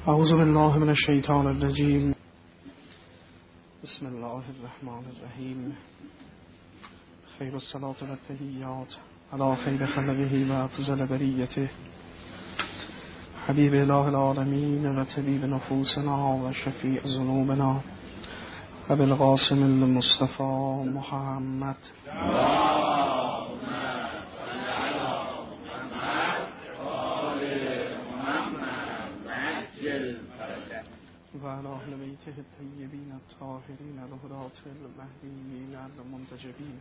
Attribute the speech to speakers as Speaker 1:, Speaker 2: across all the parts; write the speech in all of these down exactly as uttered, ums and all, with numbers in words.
Speaker 1: اعوذ بالله من الشیطان الرجیم. بسم الله الرحمن الرحیم. خیر الصلاة و التحیات علی خیر خلقه و افضل بریته حبیب اله العالمین و طبیب نفوسنا و شفیع ذنوبنا و بالقاسم المصطفى محمد و علی اهل بیته الطیبین الطاهرین الهداة المهدیین المنتجبین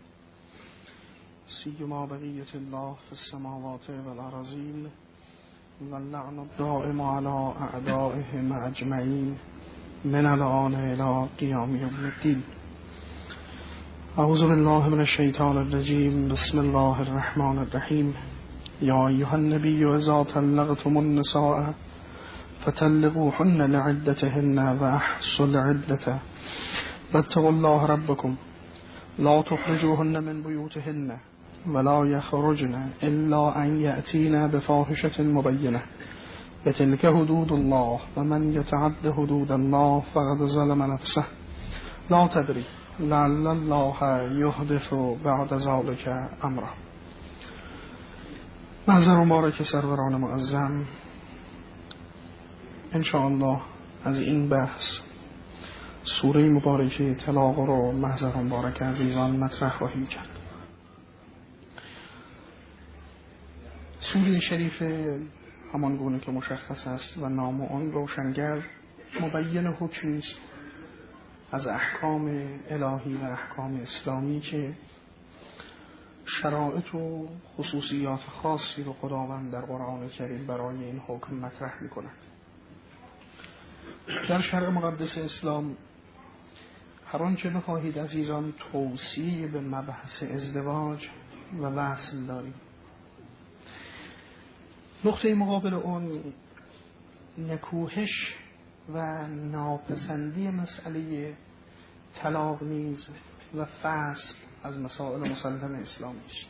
Speaker 1: سیما بقیة الله في السماوات والارضین واللعن الدائم على اعدائهم اجمعین من الآن الى قیام یوم الدین. اعوذ بالله من الشیطان الرجیم. بسم الله الرحمن الرحیم. یا ایها النبی اذا طلقتم النساء فطلقوهن لعدتهن واحصوا العدة واتقوا الله ربكم لا تخرجوهن من بيوتهن ولا يخرجن إلا أن يأتين بفاحشة مبينة وتلك حدود الله ومن يتعد حدود الله فقد ظلم نفسه لا تدري لعل الله يحدث بعد ذلك امرا. محضر مبارک سروران معظم، انشاءالله از این بحث سوره مبارکه طلاق رو محضر مبارک عزیزان مطرح خواهیم کرد. سوره شریف همان گونه که مشخص است و نام آن روشنگر مبین حکمی است از احکام الهی و احکام اسلامی که شرایط و خصوصیات خاصی رو خداوند در قرآن کریم برای این حکم مطرح می‌کند. در شرع مقدس اسلام هر آنچه بخواهید عزیزان توصیه به مبحث ازدواج و وصل داریم. نقطه مقابل اون نکوهش و ناپسندی مسئله طلاق نیز و فصل از مسائل مسلم اسلامی است.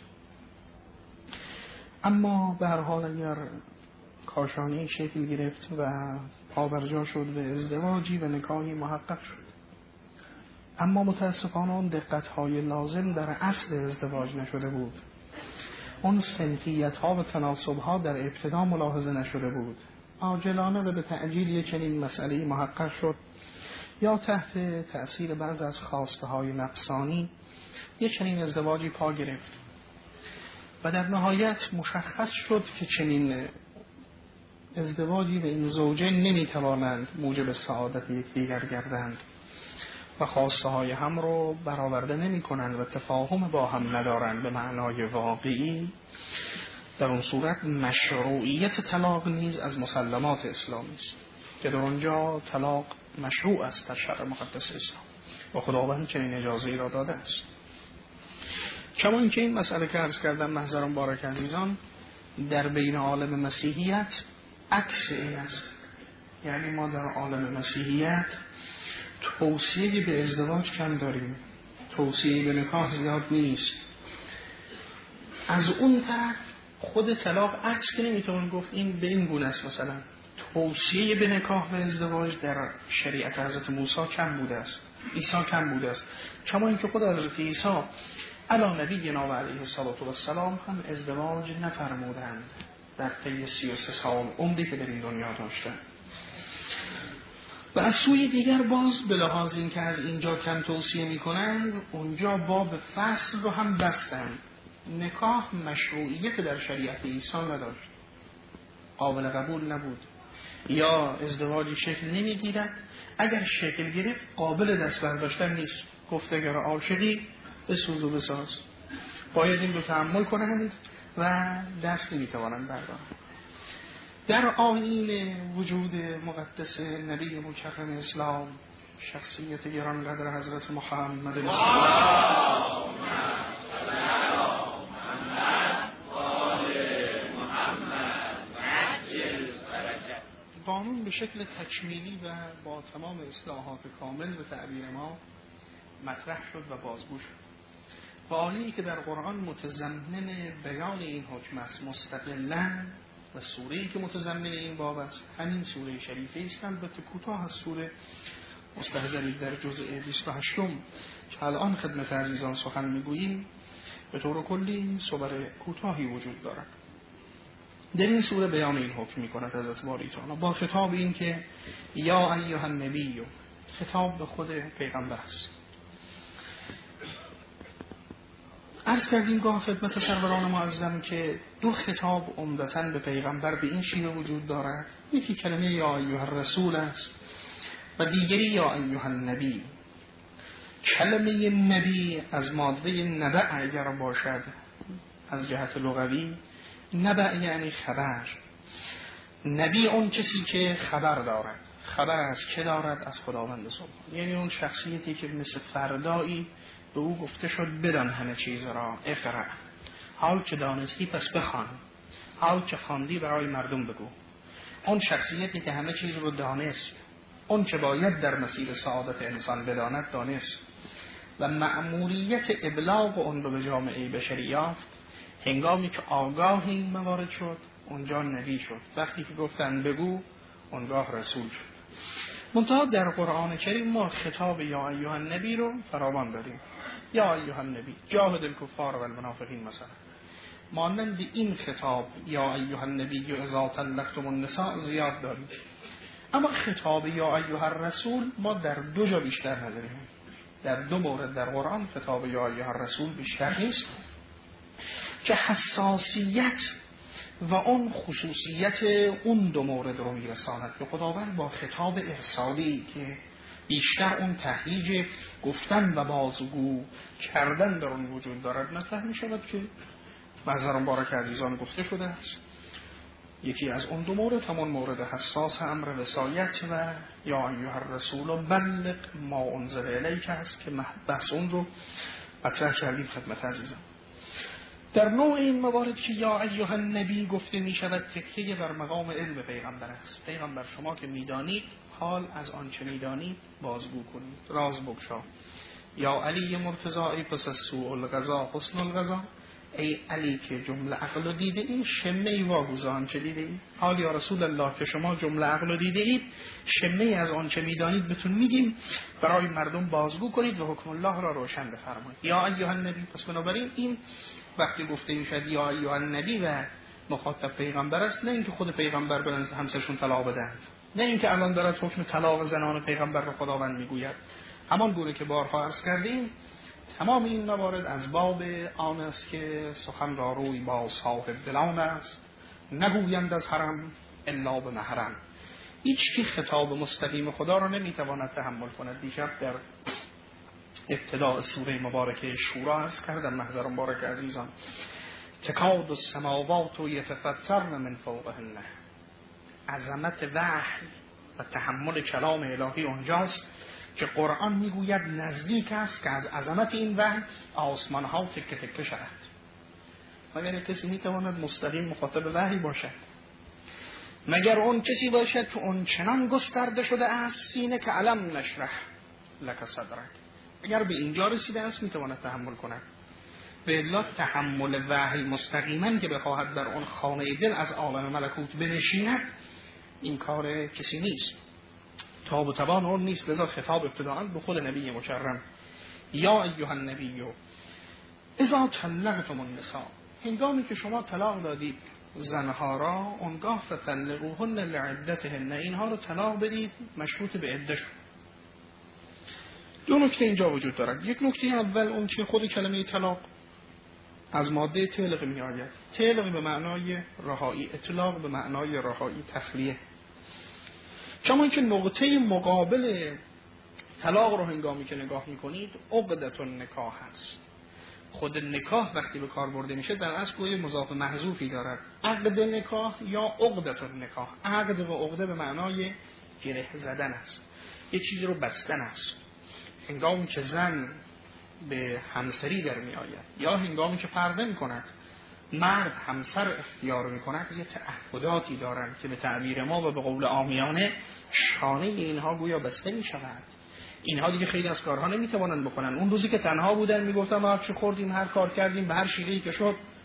Speaker 1: اما به هر حال اگر کاشانی شکل گرفت و پابرجا شد به ازدواجی و نکاحی محقق شد، اما متاسفانه اون دقت‌های لازم در اصل ازدواج نشده بود، اون سنخیت‌ها و تناسب‌ها در ابتدا ملاحظه نشده بود، عاجلانه و به تعجیل یک چنین مسئله محقق شد یا تحت تأثیر بعض از خواسته‌های نفسانی یک چنین ازدواجی پا گرفت و در نهایت مشخص شد که چنین ازدواجی به این زوجین نمیتوانند موجب سعادت یکدیگر گردند و خواسته های هم رو برآورده نمی کنند و تفاهم با هم ندارند به معنای واقعی. در اون صورت مشروعیت طلاق نیز از مسلمات اسلامی است که در اونجا طلاق مشروع است در شرع مقدس اسلام و خداوند چنین اجازه ای را داده است. کما اینکه این مسئله که عرض کردم محضر مبارک عزیزان در بین عالم مسیحیت عکس این است، یعنی ما در عالم مسیحیت توصیه به ازدواج کم داریم، توصیه به نکاح زیاد نیست. از اون طرف خود طلاق عکس که نمیتوان گفت این به این گونه است. مثلا توصیه به نکاح و ازدواج در شریعت حضرت موسی کم بوده است، عیسی کم بوده است، کما اینکه خود حضرت عیسی علی نبینا و علیه الصلاة و السلام هم ازدواج نفرمودند در طی سی و سه سال عمری که در این دنیا داشتند. و از سوی دیگر باز به لحاظ این که از اینجا کم توصیه می کنند، اونجا باب فصل رو هم بستند. نکاح مشروعیت در شریعت عیسی نداشت، قابل قبول نبود، یا ازدواجی شکل نمی گیرد، اگر شکل گرفت قابل دست برداشتن نیست. گفت اگر عاشقی بسوز و بساز، باید این رو تحمل کنند و دست نمی توانند بردارند. در آیین وجود مقدس نبی مکرم اسلام، شخصیت گرانقدر حضرت محمد مصطفی قانون به شکل تکمیلی و با تمام اصلاحات کامل به تعبیر ما مطرح شد و بازگو شد. و آیه‌ای که در قرآن متضمن بیان این حکم است مستقلاً و سوره‌ای که متضمن این باب است همین سوره شریفه است. البته کوتاه از سوره مستحضرید در جزء بیست و هشت که الان خدمت عزیزان سخن میگوییم به طور کلی صور کوتاهی وجود دارد. در این سوره بیان این حکم میکند حضرت باری تعالی با خطاب این که یا ایها النبی، خطاب به خود پیغمبر است. عرض کردیم گاه خدمت سروران معظم که دو خطاب عمدتاً به پیغمبر به این شیوه وجود دارد، یکی کلمه یا ایها الرسول است و دیگری یا ایها النبی. کلمه نبی از ماده نبع اگر باشد از جهت لغوی، نبع یعنی خبر. نبی اون کسی که خبر دارد. خبر از که دارد؟ از خداوند سبحانه، یعنی اون شخصیتی که مثل فردایی به او گفته شد بدان همه چیز را، اقرأ، حال که دانستی پس بخوان، حال که خواندی برای مردم بگو. اون شخصیتی که همه چیز رو دانست، اون که باید در مسیر سعادت انسان بداند دانست و مأموریت ابلاغ اون رو به جامعه بشری یافت. هنگامی که آگاه این موارد شد اونجا نبی شد، وقتی که گفتن بگو اونگاه رسول شد. منتها در قرآن کریم ما خطاب یا ایها النبی رو فراوان داریم. یا ایها النبی جاهد الکفار و المنافقین مثلا. مانند این خطاب یا ایها النبی اذا طلقتم النساء زیاد داریم، اما خطاب یا ایها الرسول ما در دو جا بیشتر نداریم. در دو مورد در قرآن خطاب یا ایها الرسول بیشتر نیست که حساسیت و اون خصوصیت اون دو مورد رو میرساند که خداوند با خطاب ارسالی که بیشتر اون تهییج گفتن و بازگو کردن در اون وجود دارد مطرح می شود که محضر مبارک عزیزان گفته شده است. یکی از اون دو مورد همون مورد حساس امر وصایت و یا ایها الرسول بلغ ما انزل الیک است که بحث اون رو مطرح کردیم خدمت عزیزان. در نوع این موارد که یا ایها النبی گفته می شود تکیه بر مقام علم پیغمبر است. پیغمبر شما که می دانید حال از آنچه می دانید بازگو کنید، راز بگشا. یا علی مرتضی ای پس از سوء القضا حسن القضا، ای علی که جمله عقل دیده ای شمه ای واگوز آنچه دیده ای. حال یا رسول الله که شما جمله عقل دیده اید شمه ای از آنچه می دانید بهتون میگیم برای مردم بازگو کنید و حکم الله را روشن بفرمایید. یا ایها النبی، پس بنابراین این وقتی گفته میشد یا ایها النبی و مخاطب پیغمبر است، نه اینکه خود پیغمبر برن همسرشون طلاق بدن، نه اینکه الان دارد حکم طلاق زنان پیغمبر را خداوند میگوید. همان گونه که بارها عرض کردیم تمام این موارد از باب آن است که سخن را روی با صاحب دلان است، نگویند از حرم الا به محرم. هیچ کی خطاب مستقیم خدا را نمیتواند تحمل کند. دیشب در ابتداء سوره مبارکه شورا عرض کردم محضر مبارک عزیزان تکاد السماوات یتفطرن من فوقهن. عظمت وحی و تحمل کلام الهی اونجاست که قرآن میگوید نزدیک است که از عظمت این وحی آسمان ها تکه تکه شود. مگر کسی میتواند مستقیم مخاطب وحی باشد؟ مگر اون کسی باشد که اون چنان گسترده شده است سینه که علم نشرح لک صدرک، اگر به اینجا رسیده است میتواند تحمل کند. به الا تحمل وحی مستقیما که بخواهد بر اون خانه دل از عالم ملکوت بنشیند این کار کسی نیست، تاب و توان اون نیست. لذا خطاب ابتداءً به خود نبی مکرم یا ایها النبی اذا طلقتم النساء، هنگامی که شما طلاق دادید زنها را، اونگاه فطلقوهن لعدتهن، اینها رو طلاق بدید مشروط به عدهشون. دو نکته اینجا وجود دارد. یک نکته اول اون که خود کلمه طلاق از ماده طلق می آید. طلق به معنای رهایی، اطلاق به معنای رهایی، تخلیه. چون که نقطه مقابل طلاق رو هنگامی که نگاه می کنید عقدة النکاح هست. خود نکاح وقتی به کار برده میشه در اصل گویا مضاف محذوفی دارد. عقد نکاح یا عقدة النکاح. عقد و عقده به معنای گره زدن است، یک چیزی رو بستن است. هنگامی که زن به همسری در می آید یا هنگامی که فرده می کند مرد همسر اختیار می کند یه تعهداتی دارند که به تعبیر ما و به قول عامیانه شانه اینها گویا بسته می شود. اینها دیگه خیلی از کارها نمی توانند بکنن. اون روزی که تنها بودن می گفتن ما هر چی خوردیم، هر کار کردیم، به هر شیوهی که شد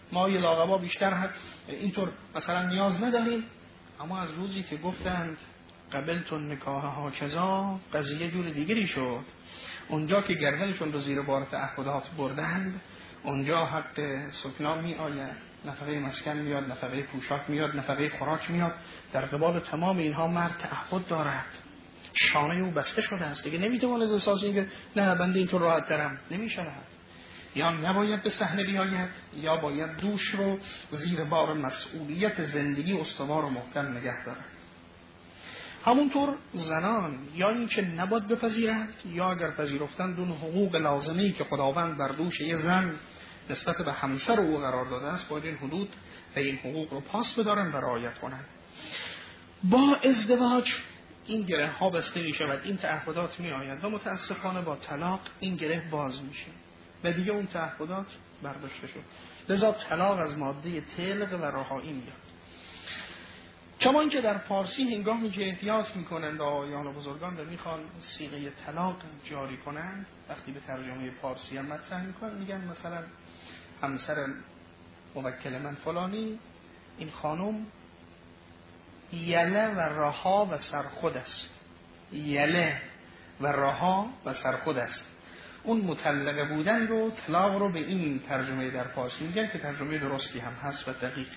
Speaker 1: ما یه لاغبا بیشتر هم اینطور مثلا نیاز نداریم. اما از روزی که گفتند قبلتون نکاح ها کذا، قضیه جور دیگری شد. اونجا که گردنشون رو زیر بار تعهدات بردند، اونجا حق سکنا می آید، نفقه مسکن میاد، نفقه پوشاک میاد، نفقه خوراک میاد. در قبال تمام اینها مرد تعهد دارد، شانه او بسته شده است دیگه، نمیتواند احساس این که نه بنده اینطور راحت ترم، نمیشود. یا نباید به صحنه بیاید یا باید دوش رو زیر بار مسئولیت زندگی استوار و محکم نگه دارد. همونطور زنان یا این که نباید بپذیرند یا اگر پذیرفتند اون حقوق لازمی که خداوند بر دوش یه زن نسبت به همسر او قرار داده است باید این حدود و این حقوق رو پاس بدارن و رعایت کنند. با ازدواج این گره ها بسته می شود، این تعهدات می آید و متاسفانه با طلاق این گره باز میشه و دیگه اون تعهدات برداشته شد. لذا طلاق از ماده طلق و رهایی میاد. کما اینکه در فارسی هنگامی که احتیاط میکنند آقایان و بزرگان و میخوان صیغه طلاق جاری کنند، وقتی به ترجمه فارسی هم مطرح میکنن میگن مثلا همسر موکل من فلانی، این خانم یله و رها و سرخود است. یله و رها و سرخود است. اون مطلقه بودن رو، طلاق رو به این ترجمه در فارسی میگن که ترجمه درستی هم هست و دقیق.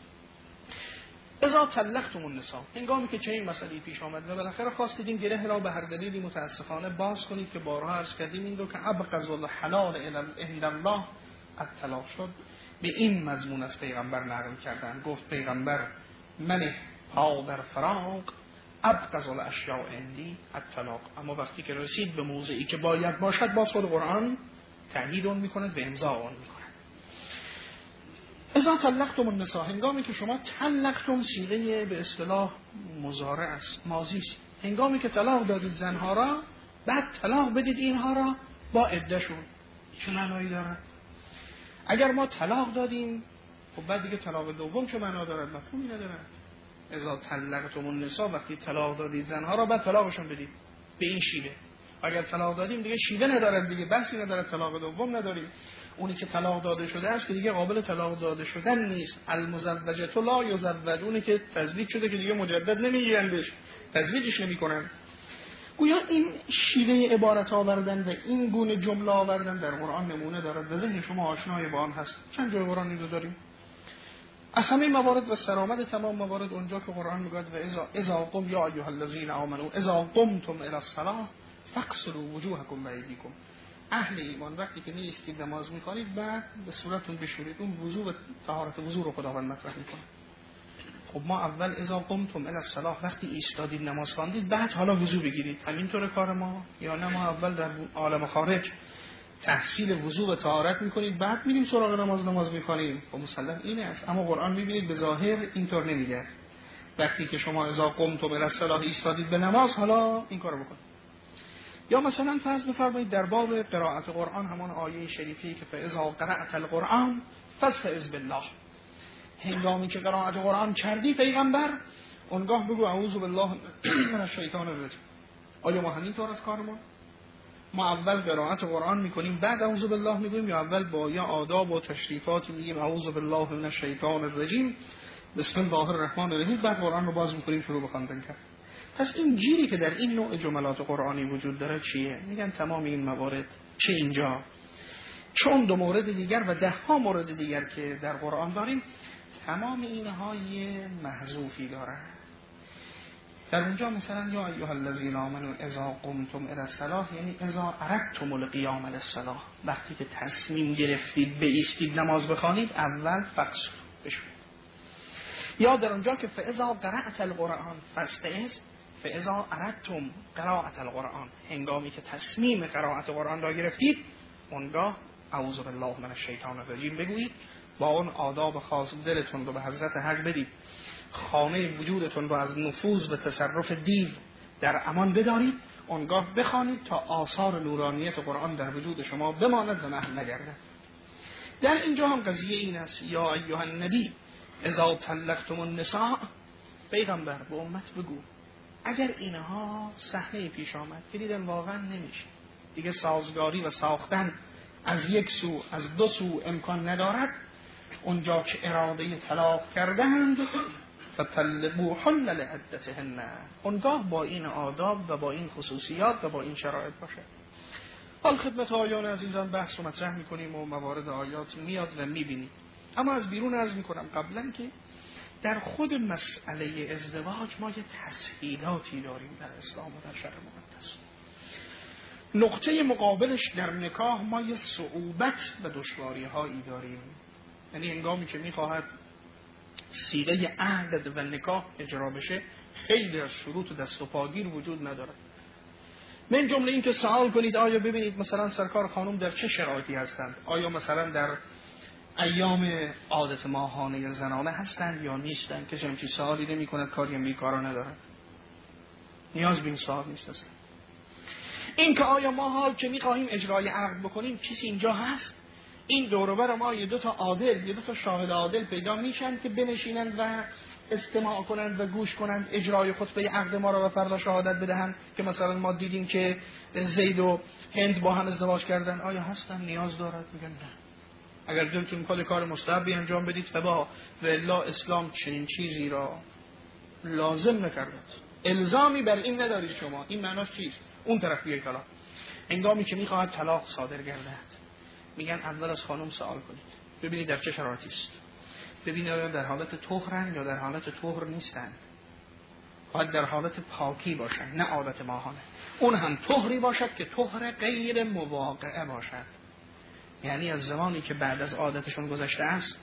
Speaker 1: اذا طلقتم النساء، هنگامی که چنین مسئله پیش آمد و بالاخره خواستید این گره را به هر دلیلی متاسفانه باز کنید که بارها عرض کردیم این رو که ابغض الحلال الی الله الطلاق شد، به این مضمون از پیغمبر نقل کردن. گفت پیغمبر من پا در فراق ابغض الاشیاء عندی الطلاق. اما وقتی که رسید به موضعی که باید باشد، باز خود قرآن تأیید اون میکند و امضا اون میکند. اذا طلقتم النساء، هنگامی که شما طلقتم صیغه به اصطلاح مضارع است، ماضی است. هنگامی که طلاق دادید زنها را، بعد طلاق بدید اینها را با عدهشون. چه معنایی دارد؟ اگر ما طلاق دادیم خب بعد دیگه طلاق دوم چه معنا دارد؟ مفهومی ندارد. اذا طلقتم النساء، وقتی طلاق دادید زنها را، بعد طلاقشون بدید به این شیوه. اگر طلاق دادیم دیگه شیوه ندارد، دیگه بحثی ندارد، طلاق دوم نداریم. اونی که طلاق داده شده است که دیگه قابل طلاق داده شدن نیست. المزوجه لا یزوج، اونی که تزویج شده که دیگه مجدد نمیگیرندش، تزویجش نمیکنن. گویا این شیوه عبارت آوردن و این گونه جمله آوردن در قرآن نمونه دارد و ذهن شما آشنای با آن هست. چند جای قرآن اینو داریم؟ از همه موارد و سرآمد تمام موارد اونجا که قرآن میگه و اذا اذا قم یا ایها الذین آمنوا اذا قمتم الی الصلاة فاغسلوا وجوهکم و ایدیکم. اهل ایمان وقتی که نیستید نماز میخوانید بعد به صورتتون بشورید، اون وضو و طهارت وضو رو خداوند مطرح میکنه. خب ما اول اذا قمتم الی الصلاة، وقتی ایستادید نماز خواندید، بعد حالا وضو بگیرید. همینطور کار ما؟ یا نه ما اول در عالم خارج تحصیل وضو و طهارت میکنید بعد میریم سراغ نماز نماز میخوانیم؟ خب مسلم اینه است. اما قرآن میبینید به ظاهر اینطور نمیگه. وقتی که شما اذا قمتم الی الصلاة ایستادید به نماز، حالا این کارو بکنید. یا مثلا فرض بفرمایید در باب قرائت قرآن همان آیه شریفی که فاذا قرأت القرآن فاستعذ بالله، هنگامی که قرائت قرآن کردی پیغمبر اونگاه بگو اعوذ بالله من الشیطان الرجیم. آیا ما همینطور از کارمون؟ ما اول قرائت قرآن میکنیم بعد اعوذ بالله میگیم، یا اول با یا آداب و تشریفات میگیم اعوذ بالله من الشیطان الرجیم بسم الله الرحمن الرحیم، بعد قرآن رو باز میکنیم شروع به خواندن کرد. پس این گیری که در این نوع جملات قرآنی وجود داره چیه؟ میگن تمام این موارد چه اینجا چون دو مورد دیگر و ده ها مورد دیگر که در قرآن داریم، تمام اینها یه محذوفی داره. در اونجا مثلا یا ایها الذین آمنوا اذا قمتم الی الصلاة، یعنی اذا اردتم القیام الی الصلاة، وقتی که تصمیم گرفتید بایستید نماز بخوانید اول فقص بشوید. یا در اونجا که فاذا قرأت القرآن فاستعذ، فاذا اردتم قراءت القرآن، هنگامی که تصمیم قرائت قرآن را گرفتید اونگاه اعوذ بالله من الشیطان الرجیم بگویید، با اون آداب خاص دلتون رو به حضرت حق بدید، خانه وجودتون رو از نفوذ و تصرف دیو در امان بدارید، اونگاه بخوانید تا آثار نورانیت قرآن در وجود شما بماند و محو نگردد. در اینجا هم قضیه این است یا ایها النبی اذا طلقتم النساء، پیغمبر به امت بگو اگر اینها صحنه پیش آمد که دیدن واقعا نمیشه دیگه سازگاری و ساختن از یک سو از دو سو امکان ندارد، اونجا که اراده طلاق کردند فطلقوهن لعدتهن، اونگاه با این آداب و با این خصوصیات و با این شرایط باشه. حال خدمت آیان عزیزان بحث رو مطرح میکنیم و موارد آیات میاد و میبینیم، اما از بیرون عرض میکنم قبلا که در خود مسئله ازدواج ما یه تسهیلاتی داریم در اسلام و در شرع مقدس. نقطه مقابلش در نکاح ما یه صعوبت و دشواری هایی داریم، یعنی هنگامی که میخواهد صیغه عقد و نکاح اجرا بشه خیلی از شروط و دست و پاگیر وجود نداره. من جمله این که سوال کنید آیا ببینید مثلا سرکار خانم در چه شرایطی هستند، آیا مثلا در ایام عادت ماهانه زنانه هستند یا نیستند، کسی همچین سوالی نمی کند، کاری هم بیکارا نداره، نیاز به این سوال نیست اصلا. این که آیا ما حال که میخواهیم اجرای عقد بکنیم کسی اینجا هست، این دور و بر ما یه دو تا عادل یه دو تا شاهد عادل پیدا میشن که بنشینند و استماع کنند و گوش کنند اجرای خطبه عقد ما را و فردا شهادت بدهند که مثلا ما دیدیم که زید و هند با هم ازدواج کردن، آیا هستن؟ نیاز دارد؟ میگن نه. اگر دلتون میخواد کار مستحبی انجام بدید فبا، و الا اسلام چنین چیزی را لازم نکرده، الزامی بر این ندارید شما. این معناش چیست؟ اون طرف بیای طلاق، هنگامی که میخواهد طلاق صادر گردد میگن اول از خانم سوال کنید ببینید در چه شرایطی است، ببینید در حالت طهرن یا در حالت طهر نیستن، باید در حالت پاکی باشن نه عادت ماهانه، اون هم طهری باشد که طهر غیر مواقعه باشد، یعنی از زمانی که بعد از عادتشون گذشته است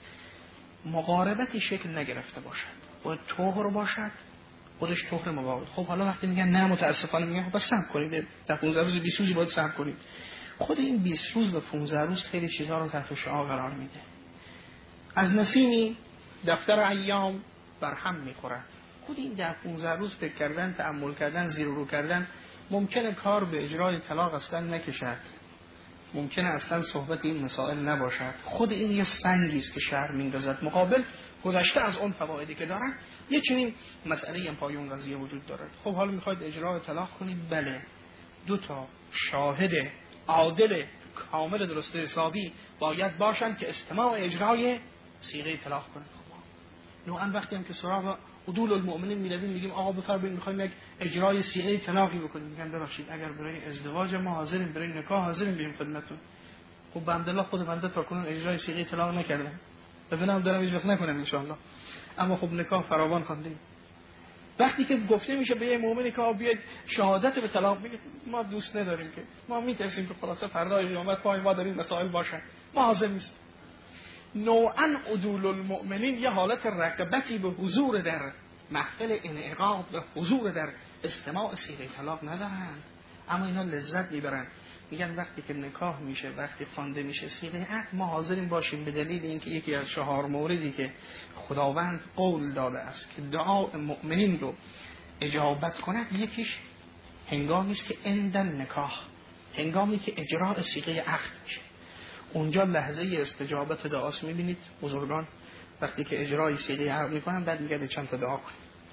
Speaker 1: مقاربتی شکل نگرفته باشد، باید طهر باشد، خودش طهر مواقع. خب حالا وقتی میگن نه متاسفانه میگن خب صبر کنید در پانزده روز بیست روزی باید صبر کنید، خود این بیست روز و پانزده روز خیلی چیزها رو تحت شعاع قرار میده. از نسیمی دفتر ایام بر هم میخوره، خود این در پانزده روز فکر کردن، تأمل کردن، زیر و رو کردن ممکنه کار به اجرای طلاق اصلا نکشد، ممکنه اصلا صحبت این مسائل نباشد، خود این یه سنگی است که شهر میندازد مقابل گذشته از اون فوایدی که دارن. یه چنین مسئله هم پای اون قضیه وجود داره. خب حالا میخواید اجرای طلاق کنید، بله دو تا شاهد عادل کامل درسته حسابی باید باشن که استماع اجرای صیغه طلاق کنند. خب نوعا وقتی هم که سراغ عدول المؤمنین میرویم میگیم آقا بفرمایید میخوایم یک اجرای صیغه طلاقی بکنیم، میگن ببخشید اگر برای ازدواج ما حاضریم، برای نکاح حاضریم بیایم خدمتتون. خب بنده خود بنده تا کنون اجرای صیغه طلاق نکردم، ببینم دارم هیچ وقت نکنم ان شاء الله، اما خب نکاح فراوان خواندیم. وقتی که گفته میشه به یه مؤمنی که بیاید شهادت به طلاق، میگه ما دوست نداریم که، ما میترسیم که خلاصه فردای قیامت پای ما در این مسائل باشه، ما حاضر نیستیم. نوعا عدول المؤمنین یه حالت رغبتی به حضور در محفل انعقاد و حضور در استماع صیغه طلاق ندارن، اما اینا لذت میبرن. میگن وقتی که نکاح میشه، وقتی خوانده میشه صیغه عقد، ما حاضریم باشیم به دلیل اینکه یکی از چهار موردی که خداوند قول داده است که دعای مؤمنین رو اجابت کند، یکیش هنگامی است که عند نکاح، هنگامی که اجرا صیغه عقد میشه، اونجا لحظه استجابت دعاست. میبینید بزرگان وقتی که اجرای صیغه عقد میکنن بعد میگن چند تا دعا کن.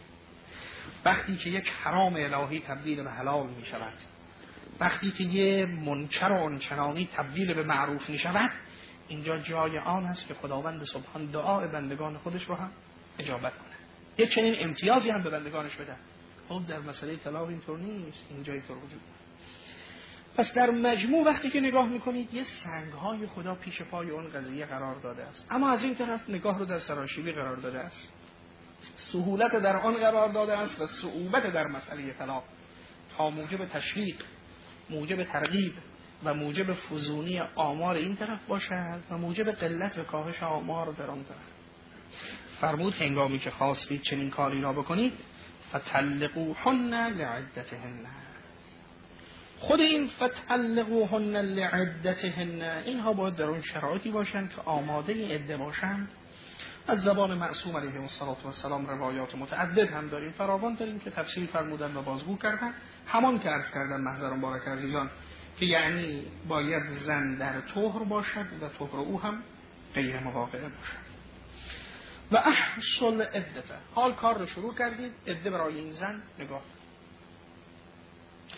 Speaker 1: وقتی که یک حرام الهی تبدیل به حلال میشود، وقتی که یه منکر و آنچنانی تبدیل به معروف میشود، اینجا جای آن است که خداوند سبحان دعای بندگان خودش رو هم اجابت کنه، یک چنین امتیازی هم به بندگانش بده. خب در مسئله طلاق اینطور نیست، اینجا اینطور وجود داره. پس در مجموع وقتی که نگاه میکنید یه سنگهای خدا پیش پای اون قضیه قرار داده است، اما از این طرف نگاه رو در سراشیبی قرار داده است، سهولت در آن قرار داده است و صعوبت در مسئله طلاق تا موجب تشویق، موجب ترغیب و موجب فزونی آمار این طرف باشد و موجب قلت و کاهش آمار در آن طرف. فرمود هنگامی که خواستید چنین کاری را بکنید فطلقوهن لعدتهن. خود این فطلقوهن لعدتهن اینها باید در اون شرایطی باشند که آماده عده باشند. از زبان معصوم علیه السلام روایات متعدد هم داریم، فراوان داریم که تفسیر فرمودن و بازگو کردن، همان که عرض کردن محضر مبارک عزیزان که یعنی باید زن در طهر باشد و طهر او هم غیر مواقعه باشد. و احصل عدته، حال کار رو شروع کردید، عده برای این زن نگاه.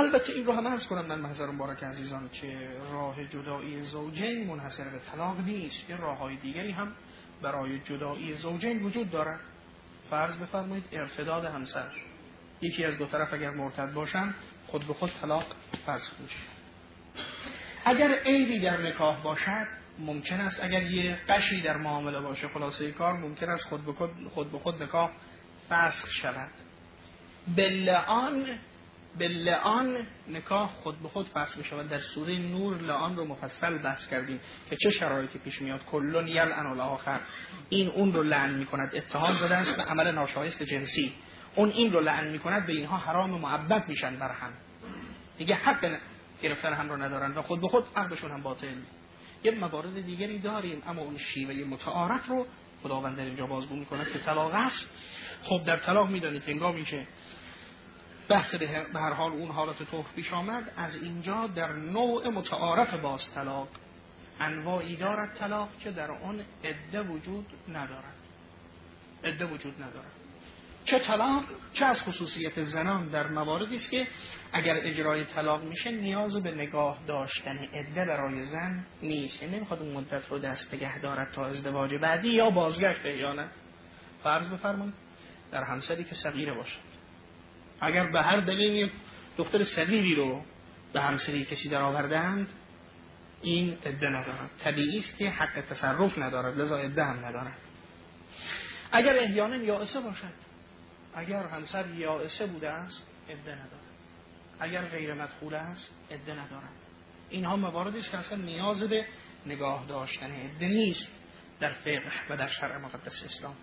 Speaker 1: البته این رو هم عرض کنم من محضر مبارک عزیزان که راه جدایی زوجین منحصر به طلاق نیست، یه راههای دیگری هم برای جدایی زوجین وجود داره. فرض بفرمایید ارتداد همسر، یکی از دو طرف اگر مرتد باشن خود به خود طلاق فسخ میشه. اگر عیبی در نکاح باشد ممکن است، اگر یه قشی در معامله باشه، خلاصه کار ممکن است خود به خود خود به خود نکاح فسخ شود. بلعان بلعان نکاح خود به خود فسخ می شود. در سوره نور لعان رو مفصل بحث کردیم که چه شرایطی پیش میاد. کلون یلعن الاخر، این اون رو لعن می کند، اتهام زده است به عمل ناشایست جنسی، اون این رو لعن می کند، به اینها حرام مؤبد میشن بر هم، دیگه حق گرفتن هم رو ندارن و خود به خود عقدشون هم باطل. یه موارد دیگری داریم اما اون شیوه متعارف رو خداوند در اینجا بازگو می کند که طلاق است. خب در طلاق میدانید هنگامی میشه بحث به هر حال اون حالت طهر پیش آمد، از اینجا در نوع متعارف باز طلاق انواعی دارد طلاق که در آن عده وجود ندارد. عده وجود ندارد. چه طلاق چه از خصوصیت زنان در مواردی است که اگر اجرای طلاق میشه نیاز به نگاه داشتن عده برای زن نیست، یعنی نمیخواد اون مدت رو دست نگه دارد تا ازدواج بعدی یا بازگشت یا نه. فرض بفرمایید در همسری که صغیره باشد، اگر به هر دلیلی دختر صغیری رو به همسری کسی در آوردند این عده ندارد، طبیعی است که حق تصرف ندارد، لذا عده هم ندارد. اگر احیانا یائسه باشد، اگر همسر یائسه بوده است عده ندارد، اگر غیر مدخول است عده ندارد. اینها مواردی است که اصلا نیاز به نگاه داشتن عده نیست در فقه و در شرع مقدس اسلام.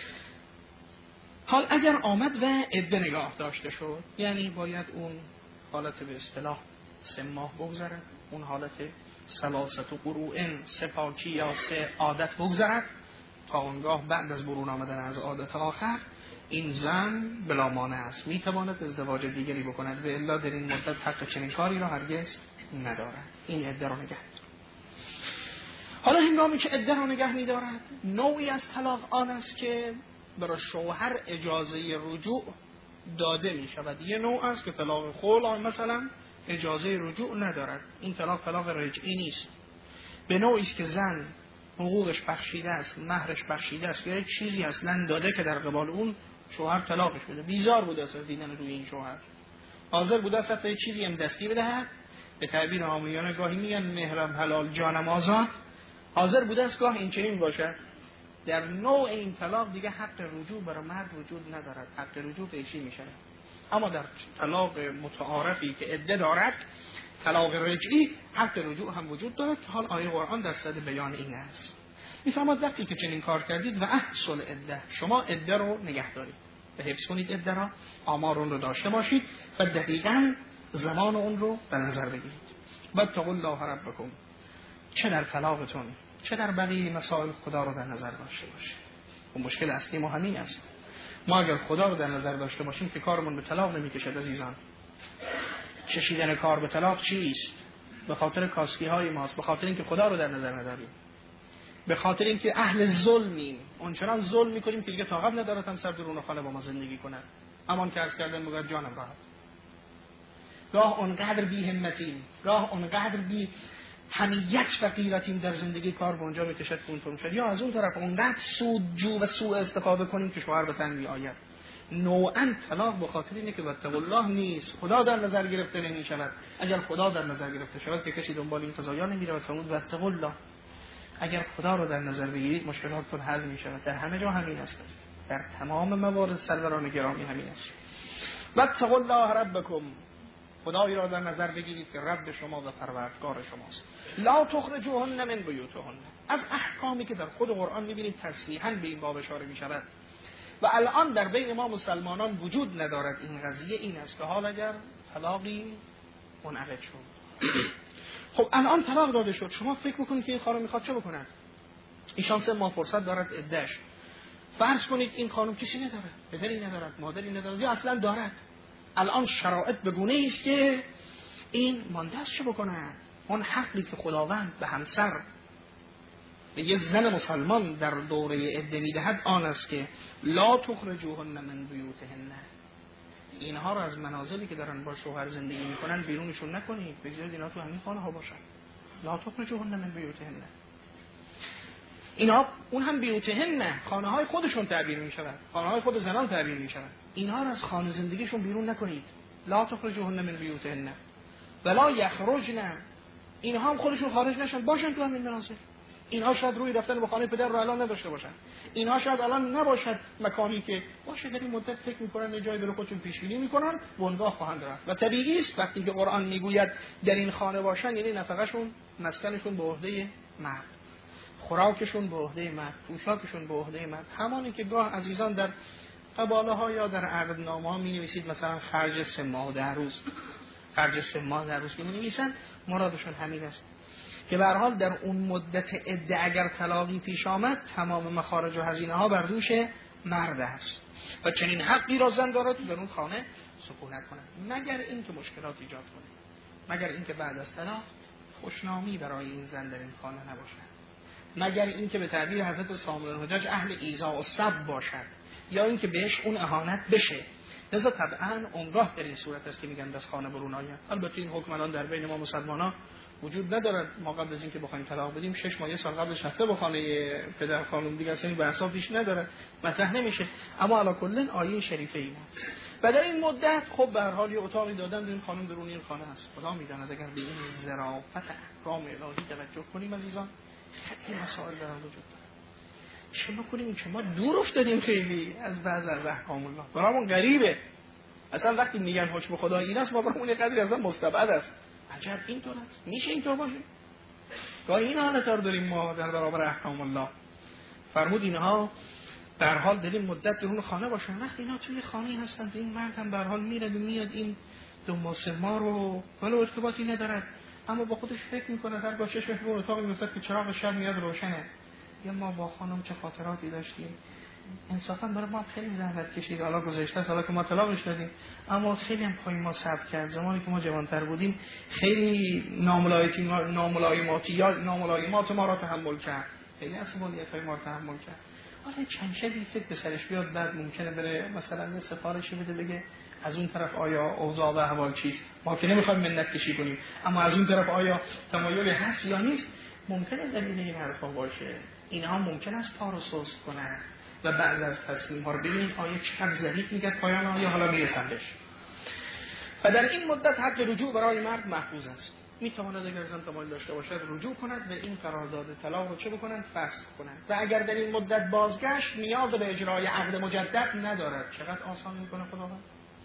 Speaker 1: حال اگر آمد و عده نگاه داشته شد، یعنی باید اون حالت به اصطلاح سه ماه بگذره، اون حالت ثلاثت و قروء سه پاکی یا سه عادت بگذرد تا اونگاه بعد از برون آمدن از عادت آخر این زن بلا مانع است، میتواند ازدواج دیگری بکند و الا در این مدت حق چنین کاری را هرگز ندارد. این عده را نگه دارد. حالا هنگامی که عده را نگه می‌دارد، نوعی از طلاق آن است که برای شوهر اجازه رجوع داده می شود. یه نوع است که طلاق خلع مثلا اجازه رجوع ندارد، این طلاق طلاق رجعی نیست. به نوعی است که زن حقوقش بخشیده است، مهرش بخشیده است، یا چیزی اصلا داده که در قبال اون شوهر طلاقش بده، بیزار بوده است از دیدن روی این شوهر، حاضر بوده است تا چیزی هم دستی بدهد، به تعبیر عامیانه گاهی میگن مهرم حلال جانم آزاد، حاضر بوده است گاه این چنین باشد. در نوع این طلاق دیگه حق رجوع برای مرد وجود ندارد، حق رجوع پیشی می شود. اما در طلاق متعارفی که عده دارد، طلاق رجعی، حق رجوع هم وجود دارد که حال آیه قرآن در صدد بیان این است. میفرماد وقتی که چنین کار کردید و احصل عده، شما عده رو نگه دارید و حفظ کنید، عده را آمار اون رو داشته باشید و دقیقاً زمان اون رو در نظر بگیرید. واتقوا الله ربکم، چه در طلاقتون چه در بقیه مسائل خدا رو در نظر داشته باشید. اون مشکل اصلی ما همین است. ما اگر خدا رو در نظر داشته باشیم که کارمون به طلاق نمیکشد عزیزان. کشیدن کار به طلاق چیست؟ به خاطر کاسکی های ماست، به خاطر اینکه خدا رو در نظر نداریم، به خاطر اینکه اهل ظلمیم، اونچنان ظلم میکنیم که دیگه طاقت ندارد هم سر درون خانه با ما زندگی کنه. امان که عرض کردن مگر جانم راحت. گاه اونقدر بی همتیم، گاه اونقدر بی حمیت و غیرتیم در زندگی کار به اونجا میکشد که اونطور میشد، یا از اون طرف اونقدر سودجو و سوء استفاده کنیم که شوهر به تنگی آید. نوعاً طلاق به خاطر اینه که واتقوا الله نیست، خدا در نظر گرفته نمی شود. اگر خدا در نظر گرفته شود که کسی دنبال این قضایا نمیره و فرمود واتقوا الله. اگر خدا رو در نظر بگیرید مشکلاتتون حل می شود. در همه جا همین است، در تمام موارد سروران گرامی همین است. واتقوا الله ربکم، خدایی را در نظر بگیرید که رب شما و پروردگار شماست. لا تخرجوهن من بیوتهن، از احکامی که در خود قرآن می‌بینید تصریحاً به این باب اشاره می‌شود و الان در بین ما مسلمانان وجود ندارد این قضیه، این است که حال اگر طلاقی منعقد شد، خب الان طلاق داده شد، شما فکر بکنید که این خانم میخواد چه بکند؟ ایشان سه ماه فرصت دارد عده‌اش. فرض کنید این خانم کسی نداره، پدری ندارد، مادری ندارد یا اصلا دارد. الان شرایط به گونه است که این مانده است چه بکنه؟ اون حقی که خداوند به همسر، به یه زن مسلمان در دوره عده میدهد آن است که لا تخرجوهن من بیوتهن، اینها رو از منازلی که دارن با شوهر زندگی میکنن بیرونشون نکنید، بگذارید اینا تو همین خانه ها باشن. لا تخرجوهن من بیوتهن. اینا اون هم بیوتهن، خانه های خودشون تعبیر میشود، خانه های خود زنان تعبیر میشود. اینها رو از خانه زندگیشون بیرون نکنید. لا تخرجوهن من بیوتهن ولا یخرجن. اینها هم خودشون خارج نشن، باشن تو همین منازل. اینها شاید روی رفتن به خانه پدر رو الان نداشته باشن، اینها شاید الان نباشد مکانی که باشه، در این مدت فکر میکنن یه جایی برای خودشون پیش بینی میکنن، بنگاه خواهند رفت. و طبیعی است وقتی که قرآن میگوید در این خانه باشن، یعنی نفقهشون، مسکنشون به عهده مرد، خوراکشون به عهده مرد، پوشاکشون به عهده مرد. همانی که گاه عزیزان در قباله ها یا در عقدنامه ها می نویسید مثلا خرج سه ماه در روز، خرج سه ماه در روز که می نویسن، مرادشون همین است که به هر حال در اون مدت عده اگر طلاقی پیش آمد، تمام مخارج و هزینه ها بر دوش مرد است و چنین حقی را زن دارد در اون خانه سکونت کند، مگر اینکه مشکلات ایجاد کنه، مگر اینکه بعد از طلاق خوشنامی برای این زن در این خانه نباشد، مگر اینکه به تعبیر حضرت سامون الحجاج اهل ایذا و سب باشد، یا اینکه بهش اون اهانت بشه. لذا طبعا اونگاه در این صورت است که میگن از خانه برون آید. البته این حکم الان در بین ما مسلمان‌ها وجود ندارد. ما قبل از اینکه بخوایم طلاق بدیم شش ماه سال قبلش رفته به خانه پدر خانم دیگه، اصلا این بحثا پیش نداره، مطرح نمیشه. اما علی کل آیه شریفه این است. و در این مدت خب به هر حال یه اتاقی دادن این خانم درون این خانه است. خدا میداند اگر به این ظرافت احکام الهی توجه کنیم عزیزان، خیلی مسائل در وجود داره. چه بکنیم که ما دور افتادیم خیلی از بعض از احکام الله، برامون غریبه. اصلا وقتی میگن حکم خدا این است، ما برامون یه قدری اصلا مستبعد است. عجب اینطور است؟ میشه اینطور باشه؟ گاهی این حالت رو داریم ما در برابر احکام الله. فرمود اینها در حال در این مدت درون خانه باشن. وقتی اینا توی خانه هستن، این مرد هم به هر حال میره میاد، این دو ماه سه ماه رو ولو ارتباطی ندارد، اما با خودش فکر میکنه هر چشمش رو اتاقی میفته که چراغ شب میاد روشنه. یا ما با خانم چه خاطراتی داشتیم. انصافا برای ما خیلی زحمت کشید. حالا گذشته حالا که ما طلاقش دادیم، اما خیلی هم پای ما صبر کرد. زمانی که ما جوانتر بودیم خیلی ناملایماتی ناملایماتی یا ناملایمات ما را تحمل کرد، خیلی عصبانیت‌های ما را تحمل کرد. حالا چند شبی فکر به سرش بیاد، بعد ممکنه بره مثلا یه سفارشی بده بگه از اون طرف آیا اوضاع و احوال چیست. ما که نمیخوایم منت کشی کنیم، اما از اون طرف آیا تمایلی هست یا نیست. ممکنه زمینه این حرفا باشه. اینها ممکن است پا رو سست کنن و بعد از تصمیم ها رو ببینید آیا چقدر ظریف میگه پایان آیا حالا میرسن بهش. و در این مدت حق رجوع برای مرد محفوظ است. میتواند اگر زن تمایل داشته باشد رجوع کند و این قرارداد طلاق رو چه بکنند؟ فسخ کنند. و اگر در این مدت بازگشت نیاز به اجرای عقد مجدد ندارد. چقدر آسان میکنه خداوند.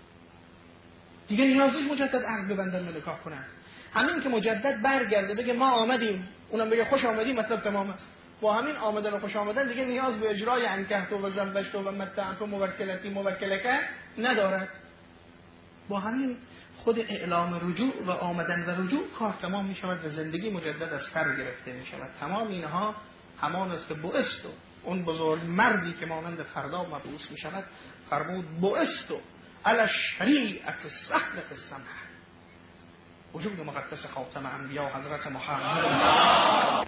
Speaker 1: دیگه نیاز نیست مجدد عقد ببندن و نکاح کنند. همین که مجدد برگرده بگه ما آمدیم، اونم بگه خوش آمدیم، مطلب تمام است. با همین آمدن و خوش آمدن دیگه نیاز به اجرای انکحت و زوجت و متعت و موکلتی موکلکه ندارد. با همین خود اعلام رجوع و آمدن و رجوع کار تمام می شود و زندگی مجدد از سر گرفته می شود. تمام اینها همان است که بعثت، اون بزرگ مردی که مانند فردا مبعوث می شود فرمود بعثت علی الشریعة السهلة السمحة. وجود مقدس خاتم انبیا حضرت محمد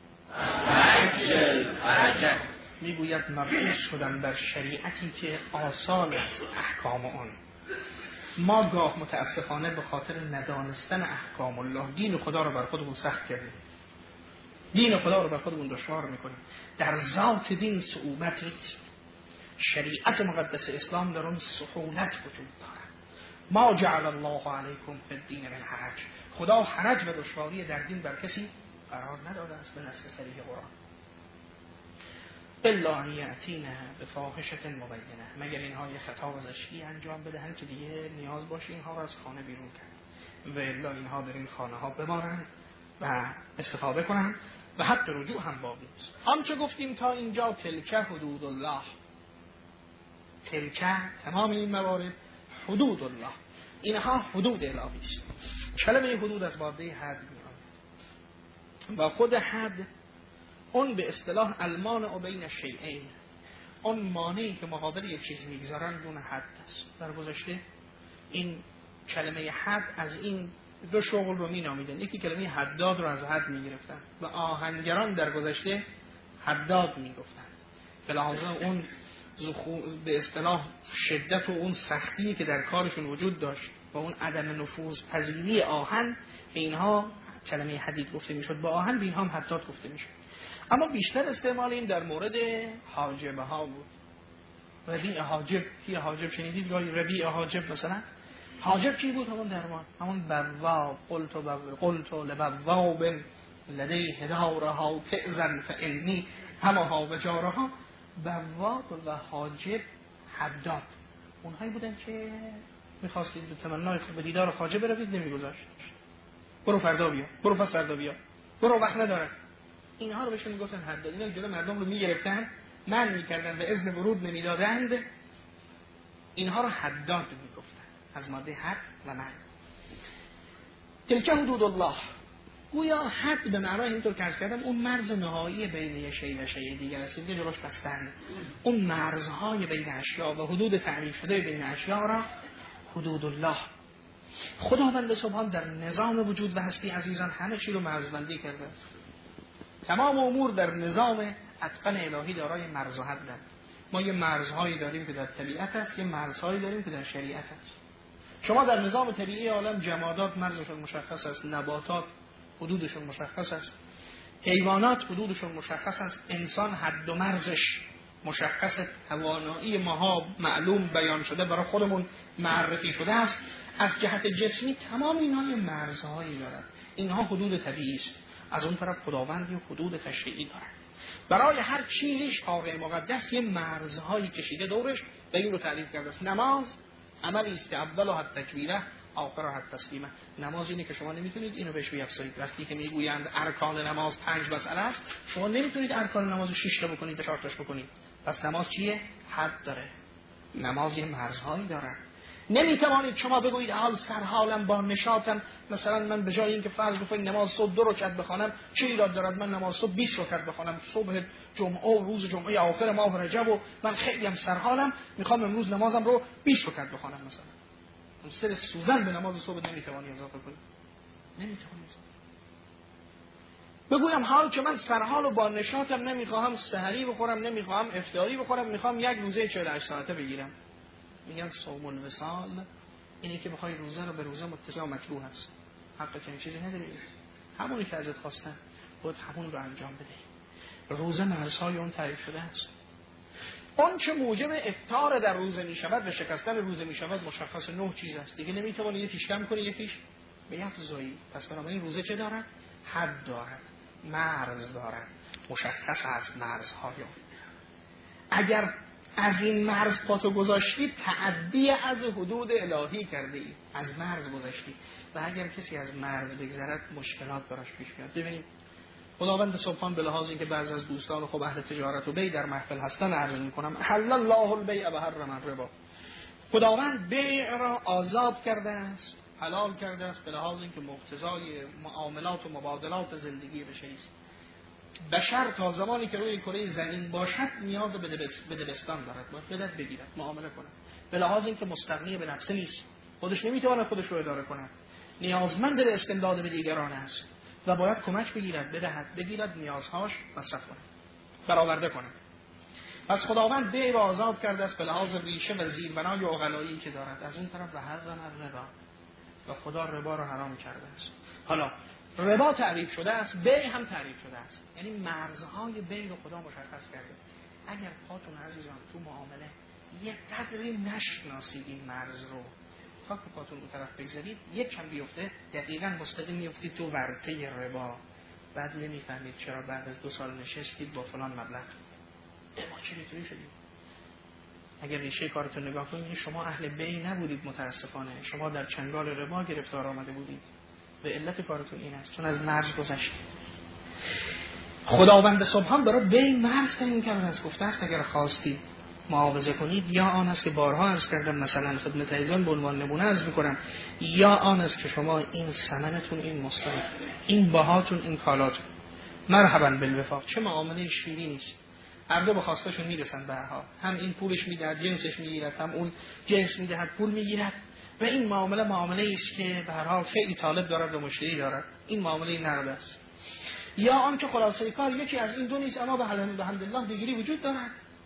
Speaker 1: میگوید مبعوث شدم در شریعتی که آسان است احکام آن. ما گاه متاسفانه به خاطر ندانستن احکام الله دین خدا رو بر خودمون سخت کردیم، دین خدا رو بر خودمون دشوار میکنیم. در ذات دین صعوبت نیست. شریعت مقدس اسلام در اون سهولت وجود دارد. ما جعل الله علیکم فی الدین من حرج. خدا حرج و دشواری در دین بر کسی قرار نداده است به نص صریح قرآن. الا ان یاتینا بفاحشه مبینه، مگر اینها یه خطا و زشتی انجام بدهند که دیگه نیاز باشه اینها رو از خانه بیرون کرد و الا اینها در این خانه ها بمانند و استفاده کنند و حق رجوع هم باقی است. آنچه گفتیم تا اینجا تلکه حدود الله، تلکه تمام این موارد حدود الله، اینها حدود الهی است. کلمه حدود از ماده حد میاد و خود حد اون به اصطلاح المانع بین الشیئین، اون مانعی که مقابل یک چیز میگذارن دون حد است. در گذشته این کلمه حد از این دو شغل رو می نامیدن. یکی کلمه حداد رو از حد می گرفتن و آهنگران در گذشته حداد می گفتن. به لحاظه اون به اصطلاح شدت و اون سختی که در کارشون وجود داشت و اون عدم نفوذ پذیری آهن، به اینها کلمه حدید گفته میشد، با آهن به اینها هم حداد گفته میشد. اما بیشتر استعمال این در مورد حاجبه ها بود. ربیع حاجب، کی حاجب شنیدید؟ گاهی ربیع حاجب مثلا. حاجب چی بود؟ همون درمان، همون بواب. قلت و قلت لبواب لدی هدارها تعزن فانی همها و جارها. بواب و حاجب حداد اونهایی بودن که میخواستید به تمنای به دیدار حاجب بروید، نمیگذاشت. برو فردا بیا، برو پس فردا بیا، برو وقت ندارد. اینها رو بهشون میگفتن حداد. اینا جلو مردم رو میگرفتن، من میکردن، به اذن ورود نمیدادند. اینها رو حداد میگفتن، از ماده حد و من. تلک حدود الله. گویا حد به معنای اینطور که عرض کردم اون مرز نهایی بین شیء و شیء دیگر است که دیگه جلوش بستن. اون مرزهای بین اشیا و حدود تعریف شده بین اشیا را حدود الله. خداوند سبحان در نظام وجود و هستی عزیزان همه چی رو مرزبندی کرده است. تمام امور در نظام اتقن الهی دارای مرز و حدند. ما یه مرزهایی داریم که در طبیعت است، یه مرزهایی داریم که در شریعت است. شما در نظام طبیعی عالم جمادات مرزشون مشخص است، نباتات حدودشون مشخص است، حیوانات حدودشون مشخص است، انسان حد و مرزش مشخص، توانایی ماها معلوم بیان شده، برای خودمون معرفی شده است. از جهت جسمی تمام اینها مرزهایی دارند. اینها حدود طبیعی است. از اون طرف خداوند یه حدود تشریعی دارد. برای هر چیزی شارع مقدس یه مرزهایی کشیده دورش و این رو تعریف کرده است. نماز عملی است که اول حد تکبیره آخر حد تسلیمه. نماز اینه که شما نمیتونید اینو بهش بیفزایید. وقتی که میگویند ارکان نماز پنج مسئله است، شما نمیتونید ارکان نماز رو شش تا بکنید، چهار تاش بکنید. پس نماز چیه؟ حد داره. نماز یه مرزهایی داره. نمیتوانید شما بگویید حال سر حالم با نشاطم، مثلا من به جای اینکه فرض بکنید نماز صبح دو رکعت بخوانم چه ایراد دارد من نماز صبح بیست رکعت بخوانم صبح جمعه و روز جمعه آخر ماه رجب و من خیلی هم سر حالم میخوام امروز نمازم رو بیست رکعت بخوانم. مثلا اون سر سوزن به نماز صبح نمیتوانی اضافه کنی، نمیتوانی اضافه. بگویم حال که من سر حال و با نشاطم نمیخوام سحری بخورم، نمیخوام افطاری بخورم، میخوام یک روزه چهل و هشت ساعته بگیرم. میگن صوم الوصال اینی که بخوای روزه رو به روزه متصل و مکروه است. حق چنین چیزی نداری. همونی که ازت خواستن خود همون رو انجام بده. روزه مرزهای اون تعریف شده است. اون چه موجب افطار در روزه می شود و شکستن روزه می شود مشخص نه چیز است. دیگه نمیتوانی یکیش کم کنی یکیش بیفزایی. پس بنابراین روزه چه دارد؟ حد دارد، مرز دارد، مشخص است مرزهای اون. اگر از این مرز پاتو گذاشتی تعدی از حدود الهی کرده ای، از مرز گذاشتی. و اگر کسی از مرز بگذرد مشکلات براش پیش میاد. ببینید خداوند سبحان به لحاظ اینکه بعضی از دوستان خب اهل تجارت و بیع در محفل هستن عرض میکنم حلل الله البیع و حرم الربا. خداوند بیع را آزاد کرده است، حلال کرده است به لحاظ اینکه مقتضای معاملات و مبادلات زندگی بشری است. بشر تا زمانی که روی کره زمین باشد نیاز به دبستان دارد، باید بدت بگیرد، معامله کند. به لحاظ اینکه مستغنی به نفسه نیست، خودش نمیتواند خودش رو اداره کند، نیازمند به استمداد به دیگران است و باید کمک بگیرد، بدهد، بگیرد، نیازهاش مصرف کند، برآورده کند. پس خداوند بیع را آزاد کرده است به لحاظ ریشه و زیربنای عقلایی که دارد. از اون طرف و حرم الربا، و خدا ربا را حرام کرده است. حالا ربا تعریف شده است، بیع هم تعریف شده است، یعنی مرزهای بیع رو خدا مشخص کرده. اگر پاتون عزیزان تو معامله یه قدری نشناسید این مرز رو، تا که پاتون اون طرف بگذارید یک کم بیفته دقیقاً مستقیم میفتید تو ورطه ربا. بعد نمیفهمید چرا بعد از دو سال نشستید با فلان مبلغ. ما چی میتونی شدید؟ اگر ریشه کارتون نگاه کنید شما اهل بیع نبودید، متاسفانه شما در چنگال ربا گرفتار آمده بودید. به علت کارتون این است چون از مرز گذشتید. خداوند سبحان برای بیع مرز تعیین کرده است. گفته است اگر خواستید معاوضه کنید یا آن است که بارها عرض کردم، مثلا خدمت عزیزان به عنوان نمونه عرض می‌کنم، یا آن است که شما این ثمنتون، این مستحق، این بهاتون، این کالاتون، مرحبا بالوفاق. چه معامله شیرینی است. هر دو به خواستشون میرسن به هر حال، هم این پولش میدهد جنسش میگیرد، هم اون جنس میدهد پول میگیرد، و این معامله معامله است که به هر حال خیلی طالب دارد و مشتری دارد. این معامله نقد است. یا آن که خلاصه کار یکی از این دو نیست اما به الحمدلله دیگری وجود دارد.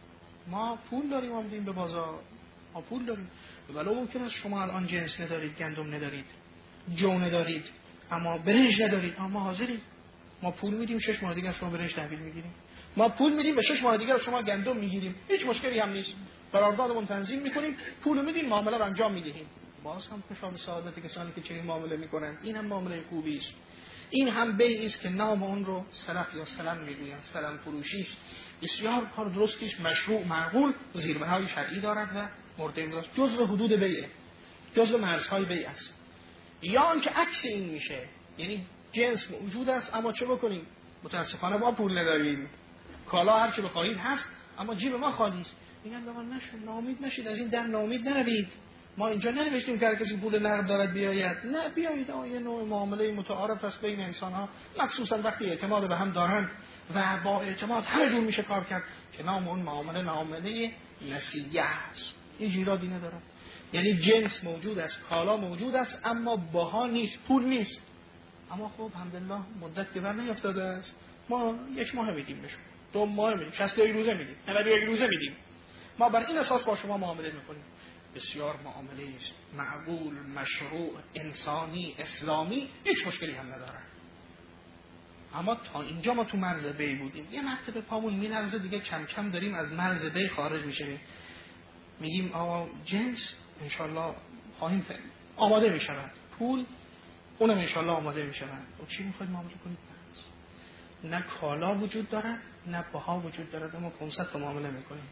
Speaker 1: ما پول داریم آمدیم به بازار، ما پول داریم. ولو ممکن است شما الان جنس ندارید، گندم ندارید، جو ندارید، اما برنج ندارید، اما حاضریم. ما پول میدیم، شش ماه دیگه شما برنج تحویل میگیریم. ما پول میدیم و شش ماه دیگه شما گندم میگیریم. هیچ مشکلی هم نیست. قراردادمون تنظیم میکنیم، پول میدیم، معامله رو انجام میدهیم. باز هم خوشا به سعادت کسانی که چنین معامله میکنن. این هم معامله خوبی است. این هم بیعی است که نام اون رو سلف یا سلم میگویند. سلم فروشی است. بسیار کار درستی است، مشروع، معقول، زیربنای شرعی دارد و مورد امضا است. جزء حدود بیعه، جزء مرزهای بیع است. یا آنکه عکس این میشه، یعنی جنس موجود است اما چه بکنیم؟ متاسفانه ما پول نداریم. کالا هر چه بخواهید هست اما جیب ما خالی است. میگن آقا نشون، ناامید نشید، از این در ناامید نروید. ما اینجا ننوشتیم که هر کسی پول نقد دارد بیاید. نه بیایید، یه نوع معامله متعارف است بین انسان ها، مخصوصا وقتی اعتماد به هم دارند و با اعتماد همه دور میشه کار کرد، که نام اون معامله معامله نسیه است. این ایرادی نداره. یعنی جنس موجود است، کالا موجود است، اما بها نیست، پول نیست. اما خب الحمدلله مدت که بر نیافتاده است. ما یک ماه میدیم بهشون، دو ماه میدیم، شصت و یک روزه میدیم، نود و یک روزه میدیم. ما بر این اساس با شما معامله میکنیم. بسیار معامله است معقول، مشروع، انسانی، اسلامی، هیچ مشکلی هم نداره. اما تا اینجا ما تو مرز بی بودیم. یه مرتبه پامون میلرزه دیگه، کم کم داریم از مرز بی خارج میشیم. میگیم آقا جنس انشالله خواهیم آماده میشود، پول اونم انشالله آماده میشود. و چی میخواید معامله کنید؟ نه کالا وجود داره نه بها وجود داره، اما پانصد تا معامله میکنیم.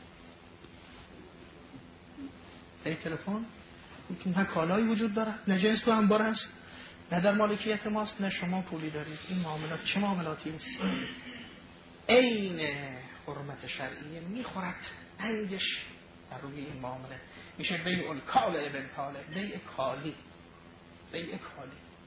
Speaker 1: ای تلفن نه کالایی وجود داره، نه جنس تو انبار است، نه در مالکیت ماست، نه شما پولی دارید. این معاملات چه معاملاتی است؟ عین حرمت شرعیه میخورد انگش در روی این معامله. میشه بیع الکال ابن کاله، بیع کالی، بیع کالی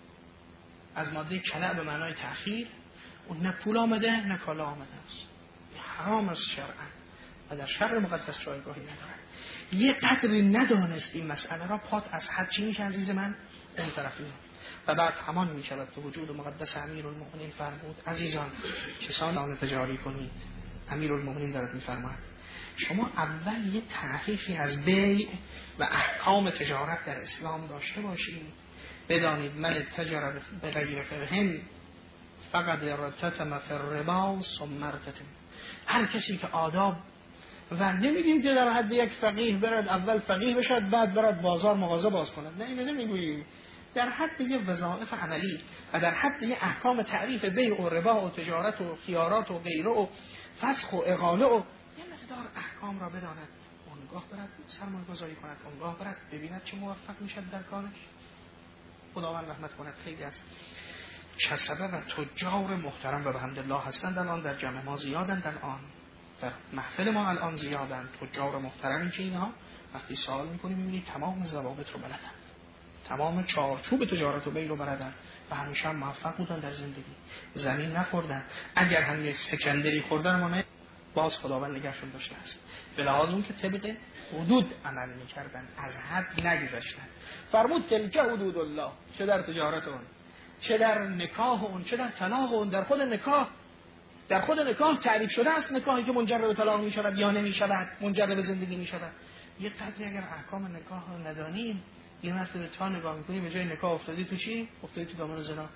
Speaker 1: از ماده کلع به معنای تأخیر. اون نه پول آمده نه کالا آمده است. حرام است شرعا و در شرع مقدس جایگاهی نداره. یه قدری ندانست این مسئله را، پات از حد چی میشه عزیز من؟ اون طرفی و بعد همان میشود که وجود مقدس امیرالمؤمنین فرمود عزیزان کسان آن تجاری کنید. امیرالمؤمنین دارد میفرماید شما اول یه تعریفی از بیع و احکام تجارت در اسلام داشته باشید. بدانید من تجارت به غیر فقه فقط ارتتم فی الربا ثم ارتتم. هر کسی که آداب و نمیگیم که در حد یک فقیه برد اول فقیه بشد بعد برد بازار مغازه باز کند، نه اینو نمیگوییم. در حد یک وظایف عملی و در حد یک احکام تعریف بیع و ربا و تجارت و خیارات و غیره و فسخ و اقاله و یه مقدار احکام را بداند، اونگاه برد سرمایه گذاری کند، اونگاه برد ببیند چه موفق میشد در کارش. خداوند رحمت کند. خیلی از کسبه و تجار محترم و بحمدالله هستند الان در جمع ما زیادند، الان در محفل ما الان زیادند تجار محترمی که اینها وقتی سوال میکنیم میبینید تمام ضوابط رو بلدن، تمام چارچوب تجارت و بیع رو بلدن و همیشه هم موفق بودن در زندگی. زمین نخوردن، اگر هم یک سکندری خوردن ما باز خداوند نگهشون داشته است. به لحاظ اون که طبق حدود عمل میکردن، از حد نگذشتن. فرمود تلک حدود الله، چه در تجارت اون، چه در نکاح اون، چه در طلاق اون. در خود نکاح در خود نکاح تعریف شده است نکاحی که منجر به طلاق می شود یا نمی شود، منجر به زندگی می شود. یه قدری اگر احکام نکاح رو ندانیم یه مرتبه تا نگاه میکنیم به جای نکاح افتادی تو چی؟ افتادی تو دامن زنا.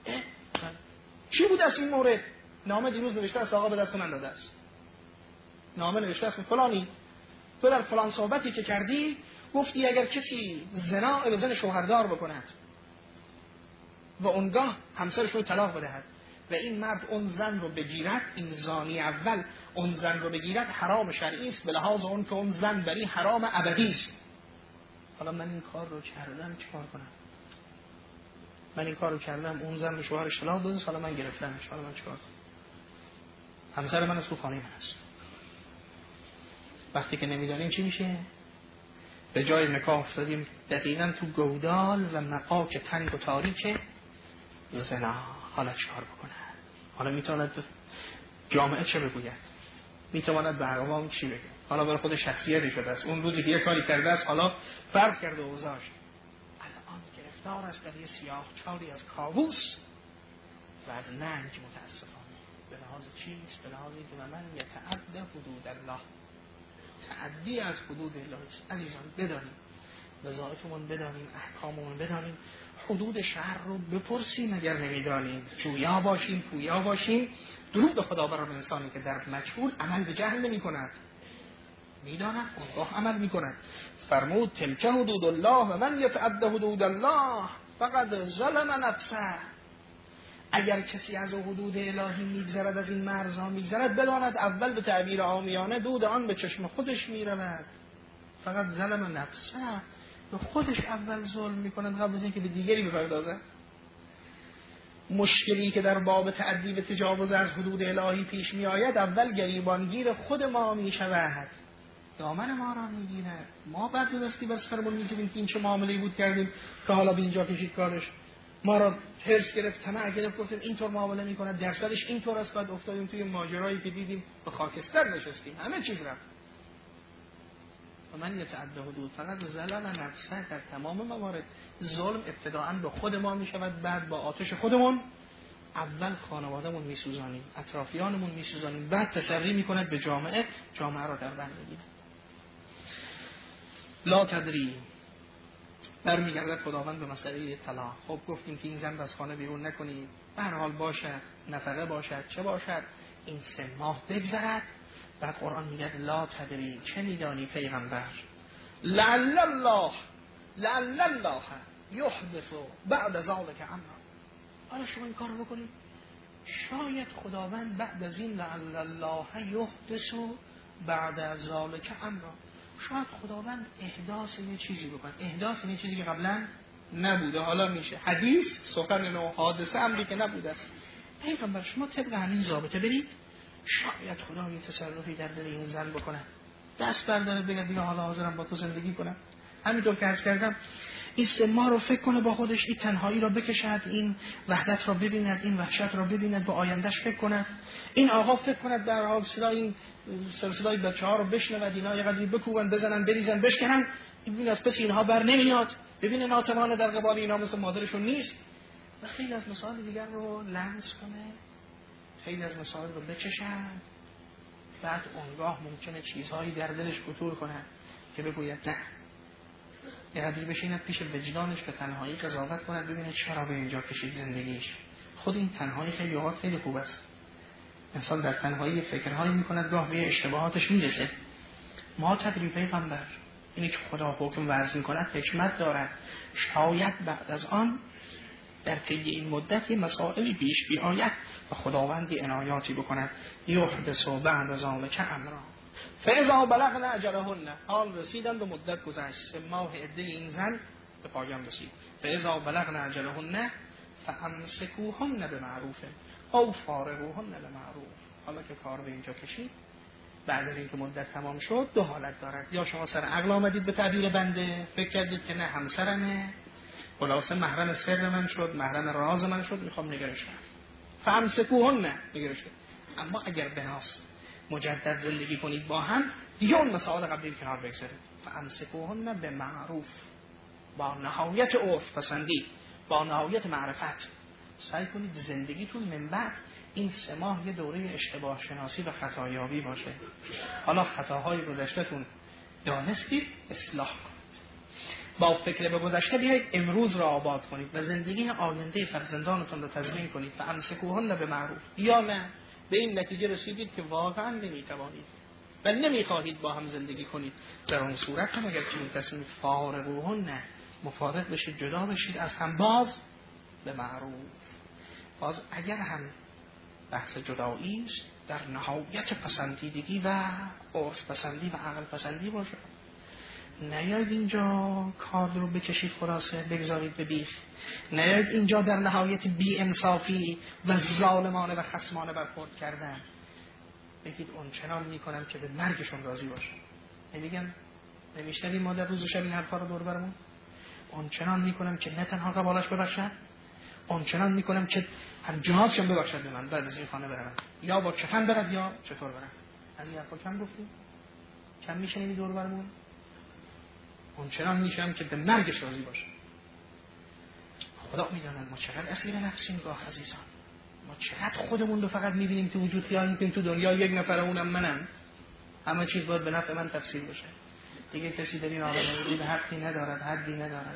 Speaker 1: چی بود از این مورد؟ نامه دیروز نوشته است آقا به دست من داده است، نامه نوشته است فلانی تو در فلان صحبتی که کردی گفتی اگر کسی زنا به زن شوهردار بکند و اونگاه همسرش رو طلاق بدهد و این مرد اون زن رو بگیرد، این زانی اول اون زن رو بگیرد، حرام شرعی است به لحاظ اون که اون زن بری حرام ابدی است. حالا من این کار رو کردم چیکار کنم؟ من این کار رو کردم، اون زن به شوهرش طلاق داده، حالا من گرفتمش، حالا من چیکار کنم؟ همسر من از تو خانه من است. وقتی که نمیدانیم چی میشه، به جای نکاح افتادیم دقیقاً تو گودال و مقاک تنگ و تاریک زنا. حالا چیکار بکنه؟ حالا میتواند جامعه چه بگوید؟ میتواند به عوام چی بگه؟ حالا برای خود شخصیتی شده است، اون روزی که یه کاری کرده است حالا فرق کرده اوضاعش، الان گرفتار است در یه سیاه چالی از کابوس و از ننج. متاسفانه به لحاظ چیست؟ به لحاظ اینکه من یتعدى حدود الله، تعدی از حدود الهی است. عزیزان بدانیم وظایفمون، بدانیم احکاممون، بدانیم حدود شهر رو بپرسیم اگر نمیدانیم، جویا باشیم، پویا باشیم. درود به خدا بر انسانی که در مجهول عمل به جهل نمی کند، میداند اونگاه عمل می کند. فرمود تلک حدود الله و من یتعد حدود الله فقد ظلم نفسه. اگر کسی از حدود الهی میگذرد، از این مرزها میگذرد، بداند اول به تعبیر عامیانه دود آن به چشم خودش میرود. فقط ظلم نفسه، به خودش اول ظلم میکند قبل از اینکه به دیگری بپردازد. مشکلی که در باب تعدی و تجاوز از حدود الهی پیش می آید، اول گریبانگیر خود ما می شود، دامن ما را می گیرد. ما بعد دستی بر سرمون می زدیم که این چه معامله‌ای بود کردیم که حالا به اینجا کشید کارش، ما را هرس گرفت، طمع گرفت، گفتیم اینطور معامله می کند، درصدش اینطور است. بعد افتادیم توی ماجرایی که دیدیم به خاکستر نشستیم، همه چیز رفت. و من یتعد حدود فقط ظلم نفسه. در تمام موارد ظلم ابتداءً به خود ما می شود، بعد با آتش خودمون اول خانوادهمون می سوزانیم، اطرافیانمون می سوزانیم، بعد تسری می کند به جامعه، جامعه را در بند می گیرد. لا تدری، برمیگردد خداوند به مسئله طلاق. خب گفتیم که این زن از خانه بیرون نکنید، به هر حال باشد، نفقه باشد، چه باشد، این سه ماه بگذرد. بعد قرآن میگه لا تدری، چه میدانی پیغمبر، لعل الله لعل الله یحدث بعد ذلک امرا. حالا شما این کار رو بکنید، شاید خداوند بعد از این لعل الله یحدث بعد ذلک امرا، شاید خداوند احداث یه چیزی بکنه، احداث یه چیزی که قبلا نبوده حالا میشه. حدیث سخن نو، حادثه امری که نبوده است. پیغمبر شما طبق همین ضابطه برید، شاید خدا یه تصرفی در دل این زن بکنه، دست برداره بگه دیگه حالا حاضرم با تو زندگی کنم. همینطور که عرض کردم این سه ماه رو فکر کنه با خودش، این تنهایی را بکشد، این وحدت را ببیند، این وحشت را ببیند، با آیندهش فکر کند. این آقا فکر کند در حال صدای این سلسله‌ای بچه‌ها رو بشنود، اینا یه قدری بکوبن، بزنن، بریزن، بشکنن، این از پس اینها بر نمیاد، ببینه ناتوان در قبال اینا مثل مادرشون نیست و خیلی از مثال دیگر رو لمس کنه، خیلی از مسائل رو بچشن. بعد اونگاه ممکنه چیزهایی در دلش خطور کنه که بگوید نه، یه قدری بشیند پیش وجدانش به تنهایی قضاوت کنه، ببینه چرا به اینجا کشید زندگیش. خود این تنهایی خیلی اوقات خیلی خوب است. انسان در تنهایی فکرهایی میکند، گاه به اشتباهاتش میرسه. ما تدری پیغمبر، اینی که خدا حکم وضع میکند حکمت دارد، شاید بعد از آن در طی این مدت مسائلی پیش بیاید و خداوندی عنایاتی بکند. یحدث بعد از ذلک امرا فاذا بلغن اجلهن، حال رسیدن به مدت گذشت، سه ماه عده این زن به پایان رسید. فاذا بلغن اجلهن فامسکوهن بمعروف او فارقوهن بمعروف. حالا که کار به اینجا کشید، بعد از اینکه مدت تمام شد، دو حالت دارد. یا شما سر عقل آمدید به تعبیر بنده، فکر کردید که نه همسرمه، خلاصه محرم سر من شد، محرم راز من شد، میخوام نگرش کنم، فامسکوهن، نگرش کنم. اما اگر بناس مجدد زندگی کنید با هم، دیگه اون مسائل قبلی کنار بگذارید. فامسکوهن به معروف، با نهایت عرف پسندی، با نهایت معرفت سعی کنید زندگیتون من بعد این سه ماه یه دوره اشتباه شناسی و خطایابی باشه. حالا خطاهای گذشته‌تون دانستید، اصلاح کنید. با فکر به گذشته بیایید امروز را آباد کنید و زندگی آینده فرزندانتون رو تضمین کنید. فامسکوهن به معروف. یا نه به این نتیجه رسیدید که واقعا نمیتوانید و نمیخواهید با هم زندگی کنید، در اون صورت هم اگر چنین تصمیم فارقوهن، مفارق بشید، جدا بشید از هم، باز به معروف. باز اگر هم بحث جدایی است، در نهایت پسندیدگی و عرف پسندی و عقل پسندی باشه. نیاید اینجا کار رو بکشید خلاصه بگذارید به بیخ. نیاید اینجا در نهایت بی انصافی و ظالمانه و خصمانه برخورد کردن بگید اون چنان میکنم که به مرگشون راضی باشم. میگم نمیشنویم ما در روز و شب این حرفا رو دور برمون؟ اون چنان میکنم که نه تنها قبالش ببخشن، اون چنان میکنم که هم جنازشون ببخشد به من، بعد از این خانه برم، یا با کفن برد یا چطور برم. از این حرفا کم گفتیم؟ کم میشنیدی دور برمون؟ اون چنان میشم که به مرگش راضی باشه. خدا میداند ما چقدر اسیر نفسیم گاه عزیزان، ما چقدر خودمون رو فقط میبینیم تو وجود خیال میکنیم تو دنیا یک نفر اونم منم. همه چیز باید به نفع من تفسیر بشه. دیگه کسی در این عالم وجود حقی ندارد، حدی ندارد.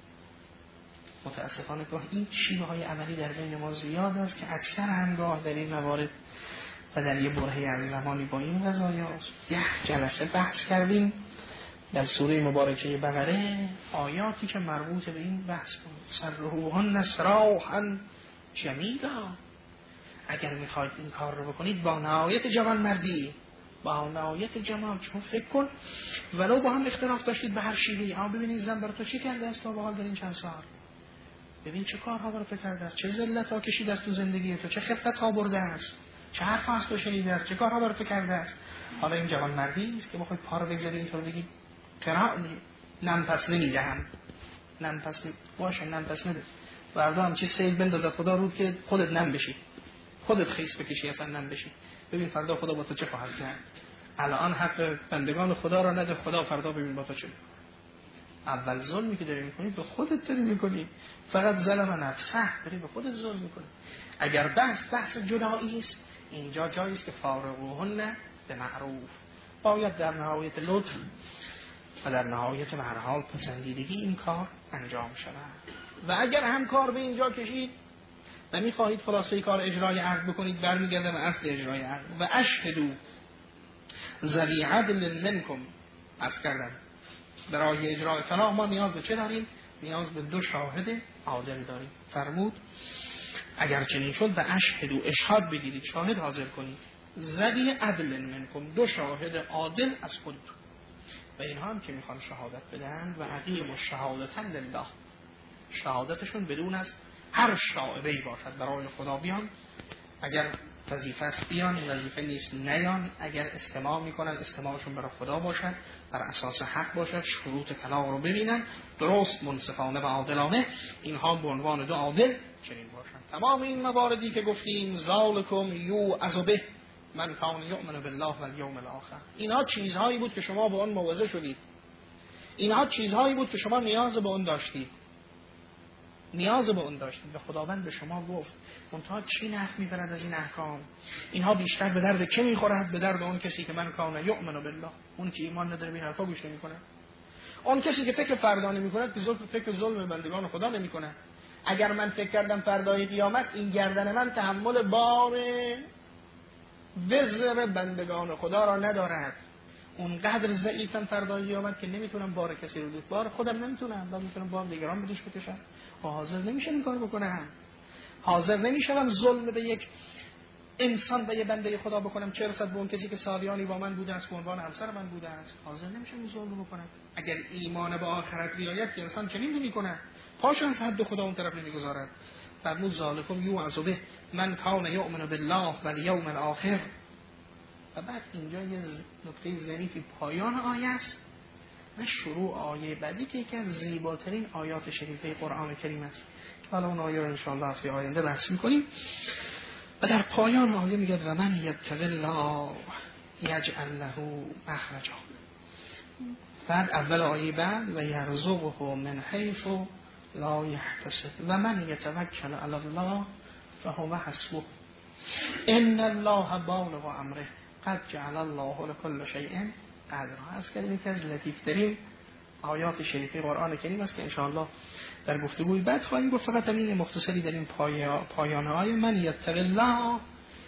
Speaker 1: متاسفانه که این شیوه های عملی در بین ما زیاد است که اکثر همگاه در این موارد و در یه برهه از زمانی با این قضایا ده جلسه بحث کردیم در سوره مبارکه بقره آیاتی که مربوط به این بحث بود. سرهوهن سراحا جمیلا، اگر میخواید این کار رو بکنید با نهایت جوانمردی، با نهایت جمال، چون فکر کن ولو با هم اختلاف داشتید به هر شیوهی، اما ببینید زن برای تو چی کرده است تا به حال در این چند سال، ببین چه کارها برای تو کرده است، چه ذلت‌ها کشیده است تو زندگی تو، چه خفت‌ها برده است، چه حرفا از تو شنیده است، چه کارها برای تو کرده است. حالا این جوانمردی است که بخواید پا رو بگذارید اینطور بگید قرار نم پس نمیدهم، نم پس باشه نم پس نده، فردا هم چه سیل بندازد خدا رود که خودت نم بشی، خودت خیس بکشی اصلا نم بشی. ببین فردا خدا با تو چه خواهد کرد. الان حق بندگان خدا را نده، خدا فردا ببین با تو چه. اول ظلمی که داری میکنی به خودت داری میکنی، فقط ظلم نفسه، داری به خودت ظلم میکنی. اگر بحث بحث جدایی است، اینجا جایی است که فارقوهن به معروف، باید در نهایت لطف و در نهایت به هر حال پسندیدگی این کار انجام شود. و اگر هم کار به اینجا کشید و میخواهید خلاصه کار اجرای عقد بکنید، برمیگرده به اصل اجرای عقد. و اشهدوا ذوی عدل منکم. عرض کردم برای اجرای طلاق ما نیاز به چه داریم؟ نیاز به دو شاهد عادل داریم. فرمود اگر چنین شد و اشهدوا، اشهاد بگیرید، شاهد حاضر کنید، ذوی عدل منکم، دو شاهد عادل از خودتون. و اینها هم که میخوان شهادت بدن و اقیموا الشهادة لله، شهادتشون بدون از هر شائبه‌ای باشد برای خدا بیان، اگر وظیفه است بیان، وظیفه نیست نیان، اگر استماع میکنن استماعشون برای خدا باشد، بر اساس حق باشد، شروط طلاق رو ببینن درست منصفانه و عادلانه، اینها به عنوان دو عادل چنین باشن. تمام این مواردی که گفتیم ذالکم یوعظ به من کان یؤمن بالله و الیوم الاخر، اینها چیزهایی بود که شما به آن موعظه شدید، اینها چیزهایی بود که شما نیاز به اون داشتید، نیاز به اون داشتید و خداوند به شما گفت. منتها چی نفع میبرد از این احکام؟ اینها بیشتر به درد که میخورد؟ به درد اون کسی که من کان یؤمن بالله، اون که ایمان نداره به این حرفا گوش نمیکنه، اون کسی که فکر فردا نمیکنه که ظلم فکر ظلم بندگان خدا نمیکنه. اگر من فکر کردم فردای قیامت این گردن من تحمل بار وزر بندگان خدا را ندارد، اونقدر ضعیفم فردای قیامت که نمیتونم بار کسی رو دوست، بار خودم نمیتونم، من میتونم بار دیگران بدوش بکشم، حاضر نمیشم این کارو بکنم، حاضر نمیشم ظلم به یک انسان و یه بنده خدا بکنم، چه رسد به اون کسی که سالیانی با من بوده است، به عنوان همسر من بوده است، حاضر نمیشم این ظلم بکنم. اگر ایمان به آخرت بیاید که انسان چنین نمیکنه، پاش از حد خدا اون طرف نمیگذارد. فرمود ذالکم یوعظ به من کان یؤمن بالله و الیوم الاخر. و بعد اینجا یه نکته ظریفی پایان آیه است و شروع آیه بعدی که یکی از زیباترین آیات شریفه قرآن کریم است. حالا اون آیه رو انشاءالله هفته آینده بحث می‌کنیم. و در پایان آیه میگه و من یتق الله یجعل له مخرجا. بعد اول آیه بعد و یرزقه من حیث لا یحتسب و من یتوکل علی الله فهو حسبه ان الله بالغ امره قد جعل الله لكل شیء قدرا. از کلمه که از لطیفترین آیات شریفه قرآن کریم است که انشاءالله در گفتگوی بعد خواهیم گفت. فقط همین مختصری در این پایان آیه من یتق الله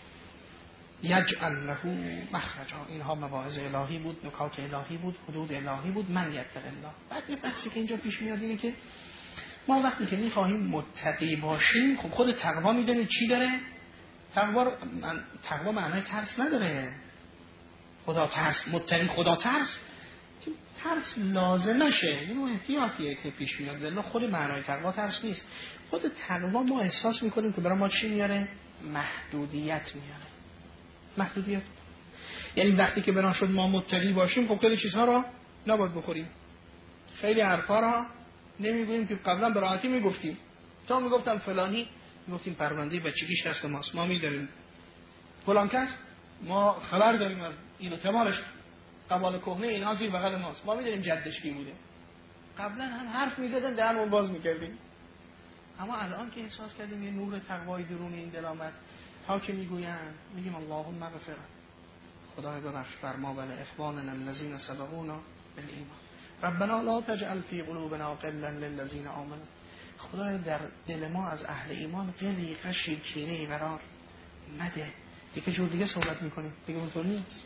Speaker 1: یجعل له مخرجا، اینها مواعظ الهی بود، نکات الهی بود، حدود الهی بود. من یتق الله. بعد یه بحثی که اینجا پیش میاد اینه که ما وقتی که میخواهیم متقی باشیم، خب خود تقوا میدونید چی داره؟ تقوا تقوا معنای ترس نداره. خدا ترس، متقی خدا ترس، ترس لازمشه، اینو احتیاطیه که پیش میاد. ولی خود معنای تقوا ترس نیست. خود تقوا ما احساس میکنیم که برای ما چی میاره؟ محدودیت میاره. محدودیت یعنی وقتی که بنا شد ما متقی باشیم، خب خیلی چیزها را نباید بخوریم، خیلی حرفا را نمیگوییم که قبلا به راحتی میگفتیم. تا میگفتم فلانی، میگفتیم پرونده بچگیش دست ماست، ما میداریم فلان کس، ما خبر داریم از این اعتبارش، قبال کهنه اینها زیر بغل ماست، ما میدونیم جدش کی بوده. قبلا هم حرف میزدن دهنمون باز میکردیم، اما الان که احساس کردیم یه نور تقوای درون این دل آمد، تا که میگویند میگیم اللهم اغفر، خدای ببخش بر ما و لاخواننا الذین سبقونا بالایمان ربنا لا تجعل فی قلوبنا غلا للذین آمنوا. خدای در دل ما از اهل ایمان غلی، غشی، کینه‌ای قرار نده. دیگه جور دیگه صحبت میکنیم، دیگه اونطور نیست.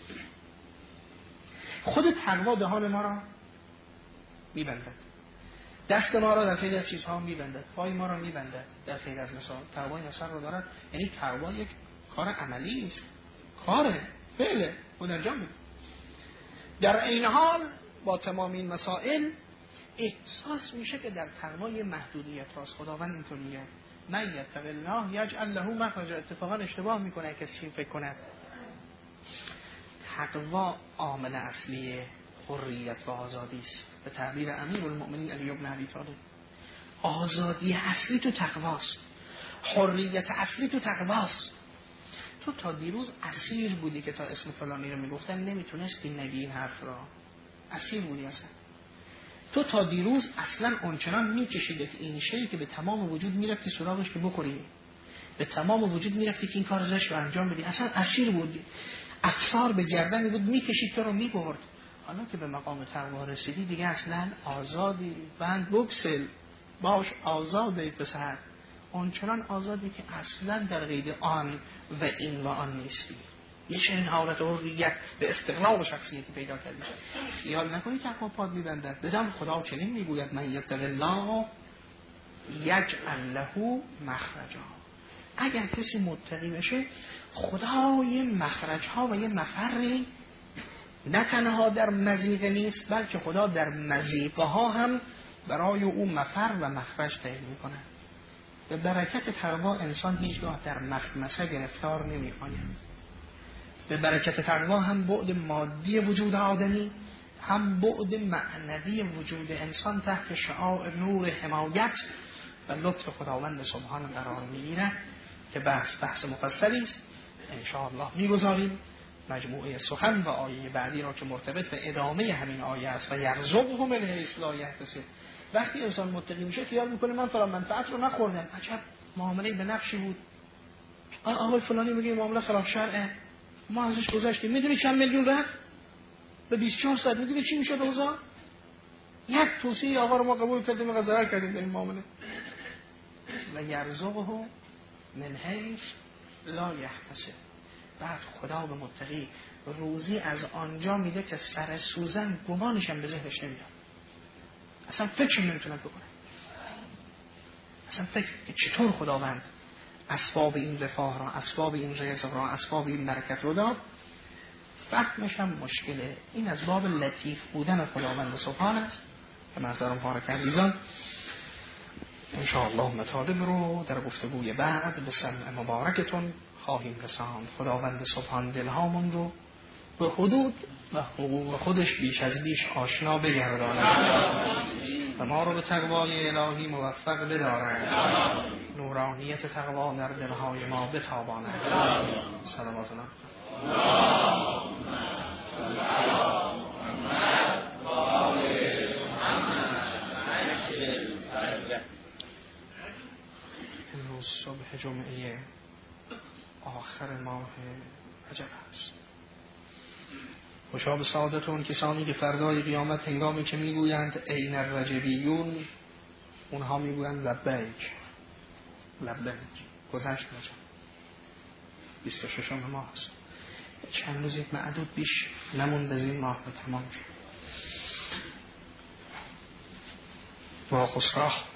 Speaker 1: خود تقوا دهان ما را میبنده، دست ما را در خیلی از چیزها میبنده، پای ما را میبنده در خیلی از مثال. تقوا این اثر رو دارد. یعنی تقوا یک کار عملی نیست، کاره، فعله، خود انجام میده. در این حال با تمام این مسائل احساس میشه که در تقوا یه محدودیت هاست. خداوند اینطوریه، من یتق الله یجعل له مخرجا. اتفاقا اشتباه میکنه کسی چی فکر کنه. تقوا عامل اصلی حریت و آزادی است. به تعبیر امیرالمؤمنین علی بن ابی طالب، آزادی اصلی تو تقواست، حریت اصلی تو تقواست. تو تا دیروز اسیر بودی که تا اسم فلانی رو میگفتن نمیتونستی نگی این حرف را، اسیر بودی اصلا. تو تا دیروز اصلا اونچنان میکشیده که این شیئی که به تمام وجود میرفتی سراغش که بخوری، به تمام وجود میرفتی که این کار زشت رو انجام بدی، اصلا اسیر بودی، افسار به گردن بود میکشید تو رو میبرد. حالا که به مقام تقوا رسیدی دیگه اصلا آزادی، بند بکسل باش، آزاده پسر، اونچنان آزادی که اصلا در قید آن و این و آن نیستی. یه چنین حالت حریت به استقلال شخصیتی پیدا کردی. خیال نکنی که تقوا پاد میبندد. بدم خدا چنین میگوید من یتق الله یجعل له مخرجا. اگر کسی متقی بشه خدا یه مخرج ها و یه مفری نه تنها در مضیقه نیست، بلکه خدا در مضیقه ها هم برای او مفر و مخرج تعیین میکنه. به برکت تقوا انسان هیچگاه در مخمسه گرفتار نمی‌آید. به برکت تقوا هم بعد مادی وجود آدمی، هم بعد معنوی وجود انسان تحت شعاع نور حمایت و لطف خداوند سبحان قرار می‌گیرد که بحث بحث مفصلی است. ان شاء الله می‌گذاریم مجموعه سخن و آیه بعدی را که مرتبط به ادامه همین آیه است و یرزقهم من حیث لا یحتسب. وقتی انسان متقی میشه خیال میکنه من فلان منفعت رو نخوردم، عجب معامله به نفشی بود، آقای فلانی میگه معامله خلاف شرعه، ما ازش گذشتیم، میدونی چند میلیون رفت به بیست و چهار صد، میدونی چی میشه اوضاع؟ یک توصیه آقا رو ما قبول کردیم و ضرر کردیم در این معامله. و یرزقه من حیث لا یحتسب. بعد خدا به متقی روزی از آنجا میده که سر سوزن گمانش هم به ذهنش نمیاد، اصلا فکر نمیتونم بکنم، اصلا فکر چطور خداوند اسباب این رفاه را، اسباب این رزق را، اسباب این برکت رو داد. فهمش هم مشکله. این از باب لطیف بودن خداوند سبحان است. به منظرم پارک عزیزان انشاءالله مطالب رو در گفتگوی بعد به سمع مبارکتون خواهیم رساند. خداوند سبحان دلهامون رو به حدود و حقوق خودش بیش از بیش آشنا بگرداند و ما رو به تقوای الهی موفق بدارد، نورانیت تقوا در دلهای ما بتاباند. سلامات الله. امروز صبح جمعه آخر ماه رجب است. خوشا به سعادتون کسانی که فردای قیامت هنگامی که میگویند این الرجبیون، اونها میگویند لبیک لبیک. گذشت رجب بیست و ششم ماه است، چند روز یک معدود بیش نموند از این ماه به تمام شد. با خسراه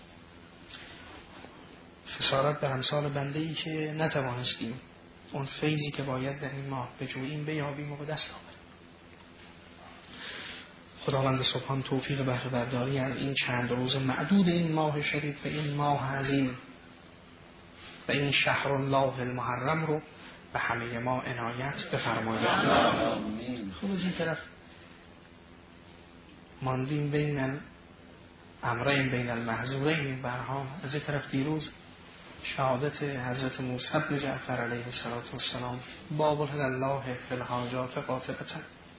Speaker 1: خسارت به همسال بنده ای که نتوانستیم اون فیضی که باید در این ماه بجوییم بیابیم و به دست آوریم. خداوند سبحان توفیق بهره برداری از این چند روز معدود این ماه شریف و این ماه عظیم و این شهر الله المحرم رو به همه ما عنایت بفرماید. خب از این طرف ماندیم بین امرین بین المحظورین برها. از این طرف دیروز شهادت حضرت موسی بن جعفر علیه السلام باب الله فی الحاجات قاطبتا.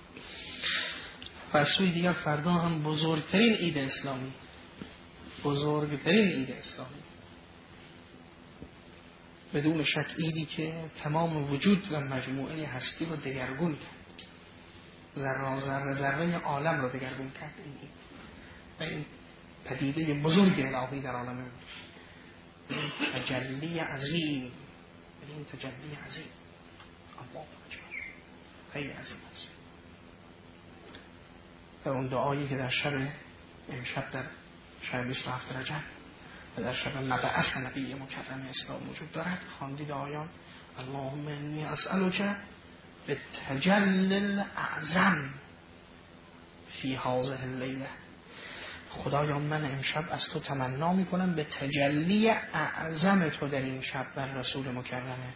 Speaker 1: و از سوی دیگر فردا هم بزرگترین عید اسلامی، بزرگترین عید اسلامی بدون شک ایدی که تمام وجود و مجموعه هستی رو دگرگون کرد، ذره ذره ذره عالم رو دگرگون کرد. این و این پدیده بزرگ الهی در عالم بود، این تجلی عظیم، این تجلی عظیم الله اکبر، خیلی عظیم است. در اون دعایی که در شب امشب در شب بیست و هفت رجب و در شب مبعث نبی مکرم اسلام وجود دارد خواندید آیان اللهم انی اسألک بالتجلی الاعظم فی هذه اللیله، خدایا من امشب از تو تمنا میکنم به تجلی اعظم تو در این شب بر رسول مکرمت.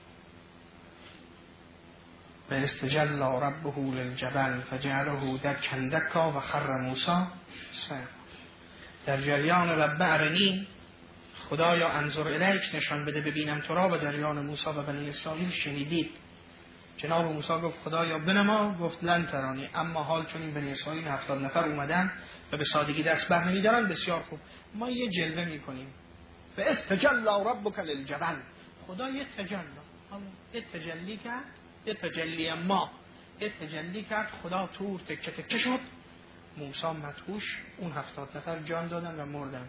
Speaker 1: و استجلی ربه للجبل فجعله دکا دکا و خر موسی صعقا. در جریان رب ارنی، خدایا انظر الیک، نشان بده ببینم تو را. و جریان موسی و بنی اسرائیل شنیدید. جناب موسی گفت خدایا بنما، گفت لن ترانی، اما حال چون این بنی اسرائیل هفتاد نفر اومدن و به سادگی دست بر نمیدارن، بسیار خوب، ما یه جلوه میکنیم. و استجلی ربک للجبل، خدا یه تجلی یه تجلی کرد، یه تجلی ما یه تجلی کرد، خدا تور تکه تکه شد، موسی مدهوش، اون هفتاد نفر جان دادن و مردن.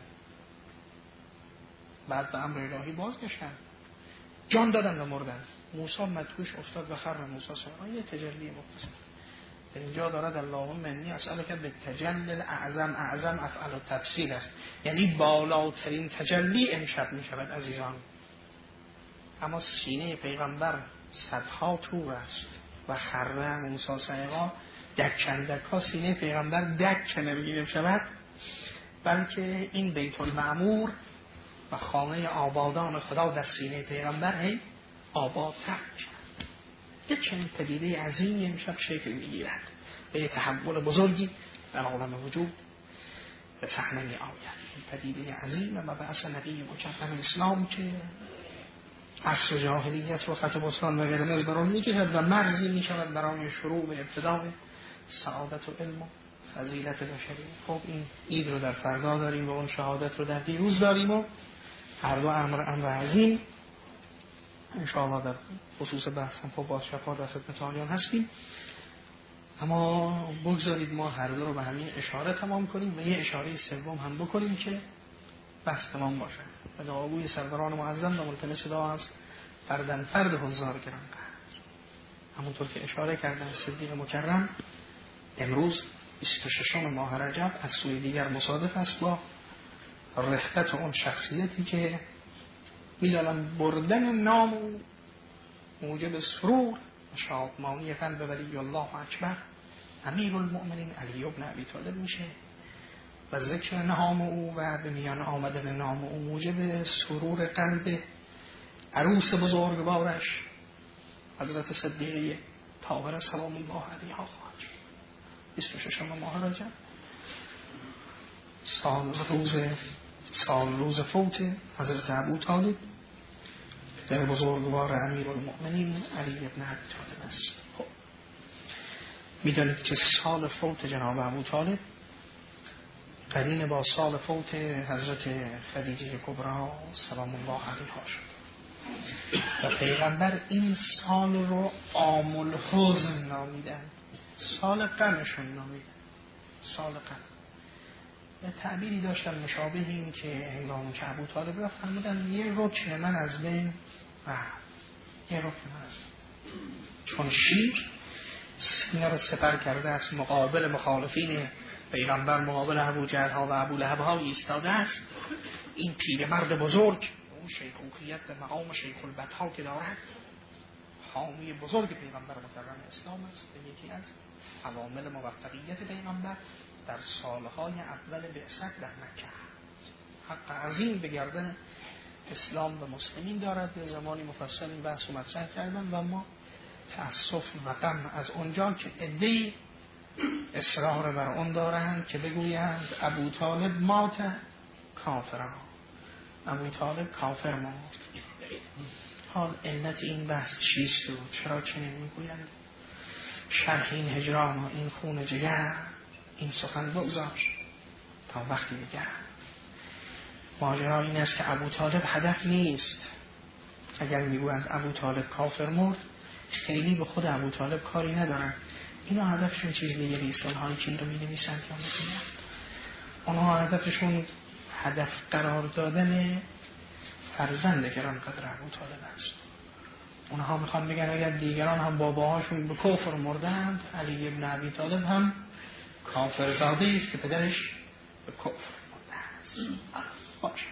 Speaker 1: بعد به امر الهی بازگشتن، جان دادن و مردن. موسی مدهوش افتاد و خر موسی صعقا. یه تجلی مختصر در اینجا دارد اللهم انی اسألک بالتجلی الاعظم. اعظم افعل التفصیل است، یعنی بالاترین تجلی امشب می شود عزیزان. اما سینه پیغمبر صدها تور است و خر موسی صعقا دکندک ها. سینه پیغمبر دک نمی شود، بلکه این بیت المعمور و خانه آبادان خدا در سینه پیغمبر هی آبادتر می شود. یک چنین پدیده عظیمی امشب شکل می گیرد، به یک تحول بزرگی در عالم وجود به صحنه می آید. این پدیده عظیم و بعث نبی مکرم اسلام که عصر جاهلیت و خط بستان و قرمز برون می کشد و مرزی می شود برای شروع به ابتداء سعادت و علم و فضیلت بشری. خب این عید رو در فردا داریم و اون شهادت رو در دیروز داریم و هر دو امر امر عظیم. انشاءالله در خصوص بحث هم خب باز شفا در خدمت آیان هستیم، اما بگذارید ما هر دو رو به همین اشاره تمام کنیم و یه اشاره سوم هم بکنیم که بحث تمام باشه. و دعاگوی سروران معظم و ملتمس دعا است فردن فرد هزار گران قدر. همونطور که اشاره کردن صدیق مکرم، امروز بیست و ششم ماه رجب از سوی دیگر مصادف است با رحلت اون شخصیتی که می‌دانم بردن نام او موجب سرور و شادمانی قلب ولی الله اکبر امیر المؤمنین علی بن ابی طالب میشه و ذکر نام او و به میان آمدن نام او موجب سرور قلب عروس بزرگوارش حضرت صدیقه طاهره سلام الله علیها خواهد شد. بیست و ششم ماه رجب سال روز سال روز فوت حضرت ابو طالب در بزرگوار امیر المؤمنین علی بن ابی طالب است. خب میدانید که سال فوت جناب ابو طالب قرین با سال فوت حضرت خدیجه کبری سلام الله علیها شد و پیغمبر این سال رو عام الحزن نامیدن، سال غمشون نامیدن، سال غم. یه تعبیری داشتن مشابه این که هنگامی که ابو طالب را فرمودن یه رکن من از بین و یه رکن من از بین، چون شیر سینه را سپر کرده است مقابل مخالفین پیغمبر، مقابل ابو جهل ها و ابو لهب ها ایستاده است. این پیرمرد بزرگ اون شیخوخیت به مقام شیخ البطحا که دارد، حامی بزرگ پیغمبر مکرم اسلام است، یکی از عوامل موفقیت پیغمبر در سالهای اول بعثت در مکه. حق عظیم به گردن اسلام و مسلمین دارد. به زمانی مفصل این بحث رو مطرح کردم و ما تأسف و غم از اونجا که عده‌ای اصرار بر اون دارند که بگویند ابو طالب مات کافرا، ابو طالب کافر مرد. حال علت این بحث چیست و چرا چنین میگویند؟ شرح این هجران و این خون جگر، این سخن بگذار تا وقتی دیگر. ماجرا این است که ابو طالب هدف نیست، اگر میگویند ابو طالب کافر مرد، خیلی به خود ابو طالب کاری ندارن. اینا هدفشون چیز دیگه نیست. اونها چیز رو می‌نویسن یا می‌گن اونها هدفشون هدف قرار دادن فرزند گرانقدر ابو طالب است. اونها میخوان بگن اگر دیگران هم باباهاشون به کفر مردند، علی ابن ابی طالب هم کافر زاده است که پدرش به کفر مرده است. باشه.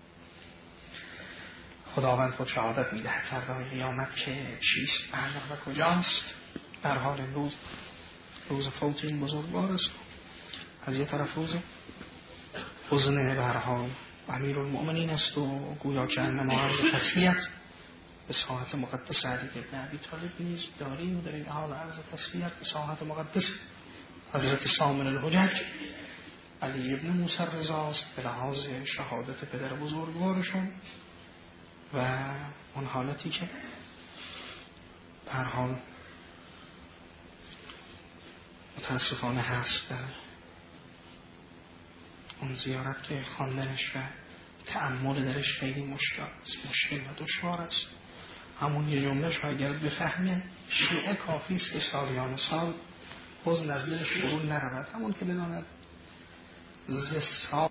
Speaker 1: خداوند خود شهادت میدهد در روز قیامت که چیست برنامه و کجاست. در حال امروز روز فوت این بزرگوار است. از یه طرف روز حزن به هر حال امیرالمؤمنین است و گویا که انما عرض تسلیت به ساحت مقدس علی ابن ابی طالب نیز داریم و در این حال عرض تسلیت به ساحت مقدس حضرت سامر الحجج علی ابن موسی رضا است به لحاظ شهادت پدر بزرگوارشون و اون حالتی که به هر حال متاسفانه هست در اون زیارت که خواندنش و تأمل درش خیلی مشکل است، مشکل و دشوار است. همون یه جملهش رو اگر بفهمه شیعه کافی است که سالیان سال حزن از دلش فرو نرود، همون که بداند ز سال